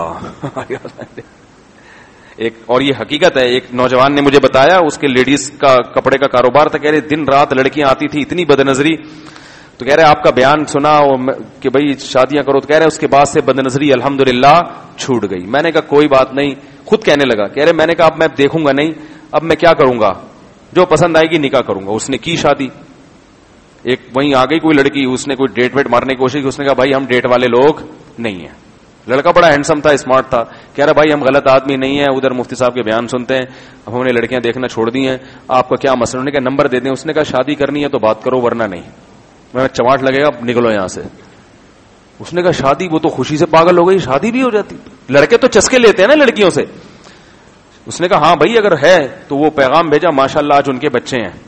S2: ایک اور یہ حقیقت ہے, ایک نوجوان نے مجھے بتایا, اس کے لیڈیز کا کپڑے کا کاروبار تھا. کہہ رہے دن رات لڑکیاں آتی تھی, اتنی بد نظری. تو کہہ رہے آپ کا بیان سنا کہ بھائی شادیاں کرو, تو کہہ رہے اس کے بعد سے بد نظری الحمدللہ چھوٹ گئی. میں نے کہا کوئی بات نہیں, خود کہنے لگا. کہہ رہے میں نے کہا اب میں دیکھوں گا نہیں, اب میں کیا کروں گا, جو پسند آئے گی نکاح کروں گا. اس نے کی شادی. ایک وہیں آ گئی کوئی لڑکی, اس نے کوئی ڈیٹ ویٹ مارنے کی کوشش کی, اس نے کہا بھائی ہم ڈیٹ والے لوگ نہیں ہیں. لڑکا بڑا ہینڈسم تھا, اسمارٹ تھا. کہہ رہا بھائی ہم غلط آدمی نہیں ہیں, ادھر مفتی صاحب کے بیان سنتے ہیں, اب ہم نے لڑکیاں دیکھنا چھوڑ دی ہیں, آپ کا کیا مسئلہ. انہوں نے کہا نمبر دے دیں. اس نے کہا شادی کرنی ہے تو بات کرو ورنہ نہیں. میں چماٹ لگے گا, نکلو یہاں سے. اس نے کہا شادی, وہ تو خوشی سے پاگل ہو گئی, شادی بھی ہو جاتی. لڑکے تو چسکے لیتے ہیں نا لڑکیوں سے. اس نے کہا ہاں بھائی اگر ہے تو وہ پیغام بھیجا, ماشاءاللہ آج ان کے بچے ہیں,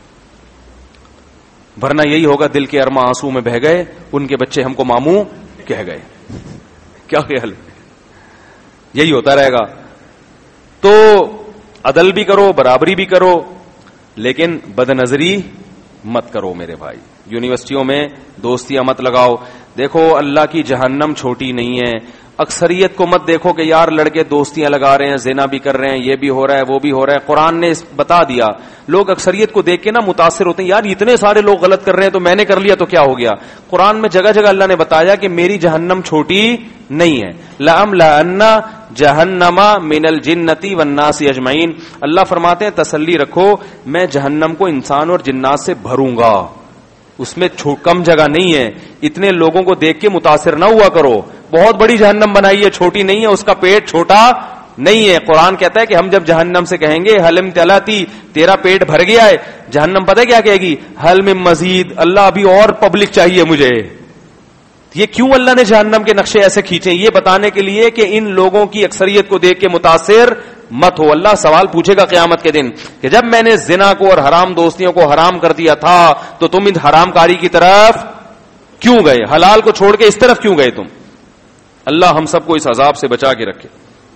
S2: ورنہ یہی ہوگا دل کے ارما آنسو میں بہ گئے, ان کے بچے ہم کو ماموں کہہ گئے. کیا خیال, یہی ہوتا رہے گا. تو عدل بھی کرو, برابری بھی کرو, لیکن بد نظری مت کرو میرے بھائی. یونیورسٹیوں میں دوستیاں مت لگاؤ. دیکھو اللہ کی جہنم چھوٹی نہیں ہے. اکثریت کو مت دیکھو کہ یار لڑکے دوستیاں لگا رہے ہیں, زنا بھی کر رہے ہیں, یہ بھی ہو رہا ہے, وہ بھی ہو رہا ہے. قرآن نے بتا دیا. لوگ اکثریت کو دیکھ کے نا متاثر ہوتے ہیں, یار اتنے سارے لوگ غلط کر رہے ہیں تو میں نے کر لیا تو کیا ہو گیا. قرآن میں جگہ جگہ اللہ نے بتایا کہ میری جہنم چھوٹی نہیں ہے. لَأَمْلَأَنَّ جَهَنَّمَ مِنَ الْجِنَّةِ وَالنَّاسِ أَجْمَعِينَ. اللہ فرماتے ہیں تسلی رکھو, میں جہنم کو انسان اور جنات سے بھروں گا. اس میں کم جگہ نہیں ہے. اتنے لوگوں کو دیکھ کے متاثر نہ ہوا کرو. بہت بڑی جہنم بنائی ہے, چھوٹی نہیں ہے, اس کا پیٹ چھوٹا نہیں ہے. قرآن کہتا ہے کہ ہم جب جہنم سے کہیں گے حل امتلاتی, تیرا پیٹ بھر گیا ہے, جہنم پتہ ہے کیا کہے گی, حل من مزید, اللہ ابھی اور پبلک چاہیے مجھے. یہ کیوں اللہ نے جہنم کے نقشے ایسے کھینچے, یہ بتانے کے لیے کہ ان لوگوں کی اکثریت کو دیکھ کے متاثر مت ہو. اللہ سوال پوچھے گا قیامت کے دن کہ جب میں نے زنا کو اور حرام دوستیوں کو حرام کر دیا تھا تو تم ان حرام کاری کی طرف کیوں گئے, حلال کو چھوڑ کے اس طرف کیوں گئے تم. اللہ ہم سب کو اس عذاب سے بچا کے رکھے.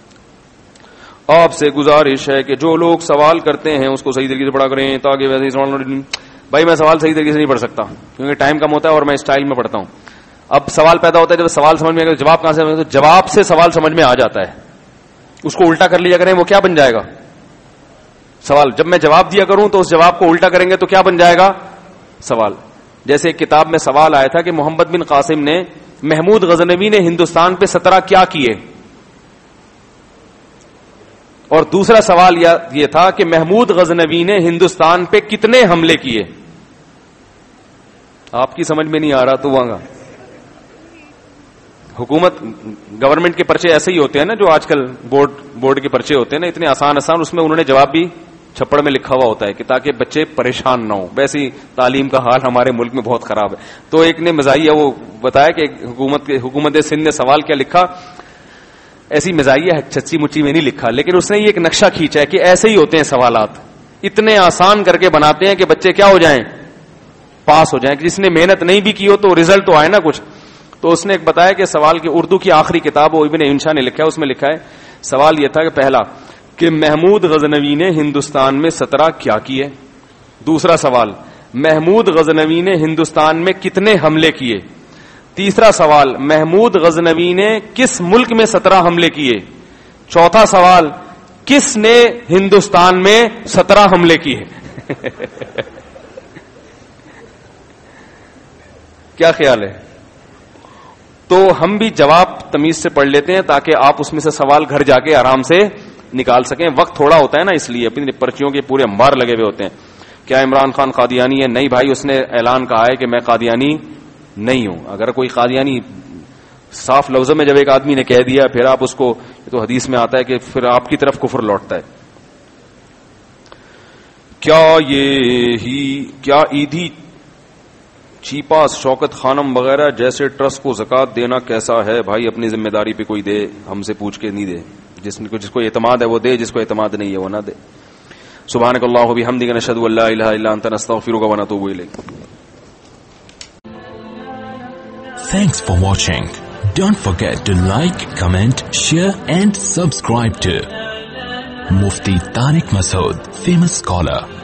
S2: آپ سے گزارش ہے کہ جو لوگ سوال کرتے ہیں اس کو صحیح طریقے سے پڑھا کریں تاکہ ویسے ہی سوال. بھائی میں سوال صحیح طریقے سے نہیں پڑھ سکتا کیونکہ ٹائم کم ہوتا ہے اور میں اسٹائل میں پڑھتا ہوں. اب سوال پیدا ہوتا ہے جب سوال سمجھ میں آئے گا جواب کہاں سے, تو جواب سے سوال سمجھ میں آ جاتا ہے. اس کو الٹا کر لیا کریں وہ کیا بن جائے گا سوال. جب میں جواب دیا کروں تو اس جواب کو الٹا کریں گے تو کیا بن جائے گا سوال. جیسے ایک کتاب میں سوال آیا تھا کہ محمد بن قاسم نے محمود غزنوی نے ہندوستان پہ سترہ کیا کیے, اور دوسرا سوال یہ تھا کہ محمود غزنوی نے ہندوستان پہ کتنے حملے کیے. آپ کی سمجھ میں نہیں آ رہا تو وہاں حکومت گورنمنٹ کے پرچے ایسے ہی ہوتے ہیں نا جو آج کل بورڈ بورڈ کے پرچے ہوتے ہیں نا اتنے آسان آسان, اس میں انہوں نے جواب بھی چھپڑ میں لکھا ہوا ہوتا ہے کہ تاکہ بچے پریشان نہ ہوں. ویسے ہی تعلیم کا حال ہمارے ملک میں بہت خراب ہے. تو ایک نے مزاحیہ وہ بتایا کہ حکومت حکومت سندھ نے سوال کیا لکھا, ایسی مزاحیہ چچی مچی میں نہیں لکھا, لیکن اس نے یہ ایک نقشہ کھینچا ہے کہ ایسے ہی ہوتے ہیں سوالات, اتنے آسان کر کے بناتے ہیں کہ بچے کیا ہو جائیں پاس ہو جائیں. جس نے محنت نہیں بھی کی ہو تو ریزلٹ تو آئے نا کچھ. تو اس نے ایک بتایا کہ سوال کی اردو کی آخری کتاب وہ ابن انشا نے لکھا ہے, اس میں لکھا ہے سوال یہ تھا کہ پہلا کہ محمود غزنوی نے ہندوستان میں سترہ کیا کیے. دوسرا سوال محمود غزنوی نے ہندوستان میں کتنے حملے کیے. تیسرا سوال محمود غزنوی نے کس ملک میں سترہ حملے کیے. چوتھا سوال کس نے ہندوستان میں سترہ حملے کیے. کیا خیال ہے؟ تو ہم بھی جواب تمیز سے پڑھ لیتے ہیں تاکہ آپ اس میں سے سوال گھر جا کے آرام سے نکال سکیں. وقت تھوڑا ہوتا ہے نا اس لیے اپنی پرچیوں کے پورے انبار لگے ہوئے ہوتے ہیں. کیا عمران خان قادیانی ہے؟ نہیں بھائی, اس نے اعلان کہا ہے کہ میں قادیانی نہیں ہوں. اگر کوئی قادیانی صاف لفظوں میں جب ایک آدمی نے کہہ دیا پھر آپ اس کو, تو حدیث میں آتا ہے کہ پھر آپ کی طرف کفر لوٹتا ہے. کیا یہ ہی کیا عیدی چیپاس شوکت خانم وغیرہ جیسے ٹرسٹ کو زکات دینا کیسا ہے؟ بھائی اپنی ذمہ داری پہ کوئی دے, ہم سے پوچھ کے نہیں دے. جس کو جس کو اعتماد ہے وہ دے, جس کو اعتماد نہیں ہے وہ نہ دے. سبحانک اللہم و بحمدک نشہد ان لا الہ الا انت نستغفرک و نتوب الیک.
S1: Thanks for watching. Don't forget to like, comment, share and subscribe to Mufti Tariq Masood, famous scholar.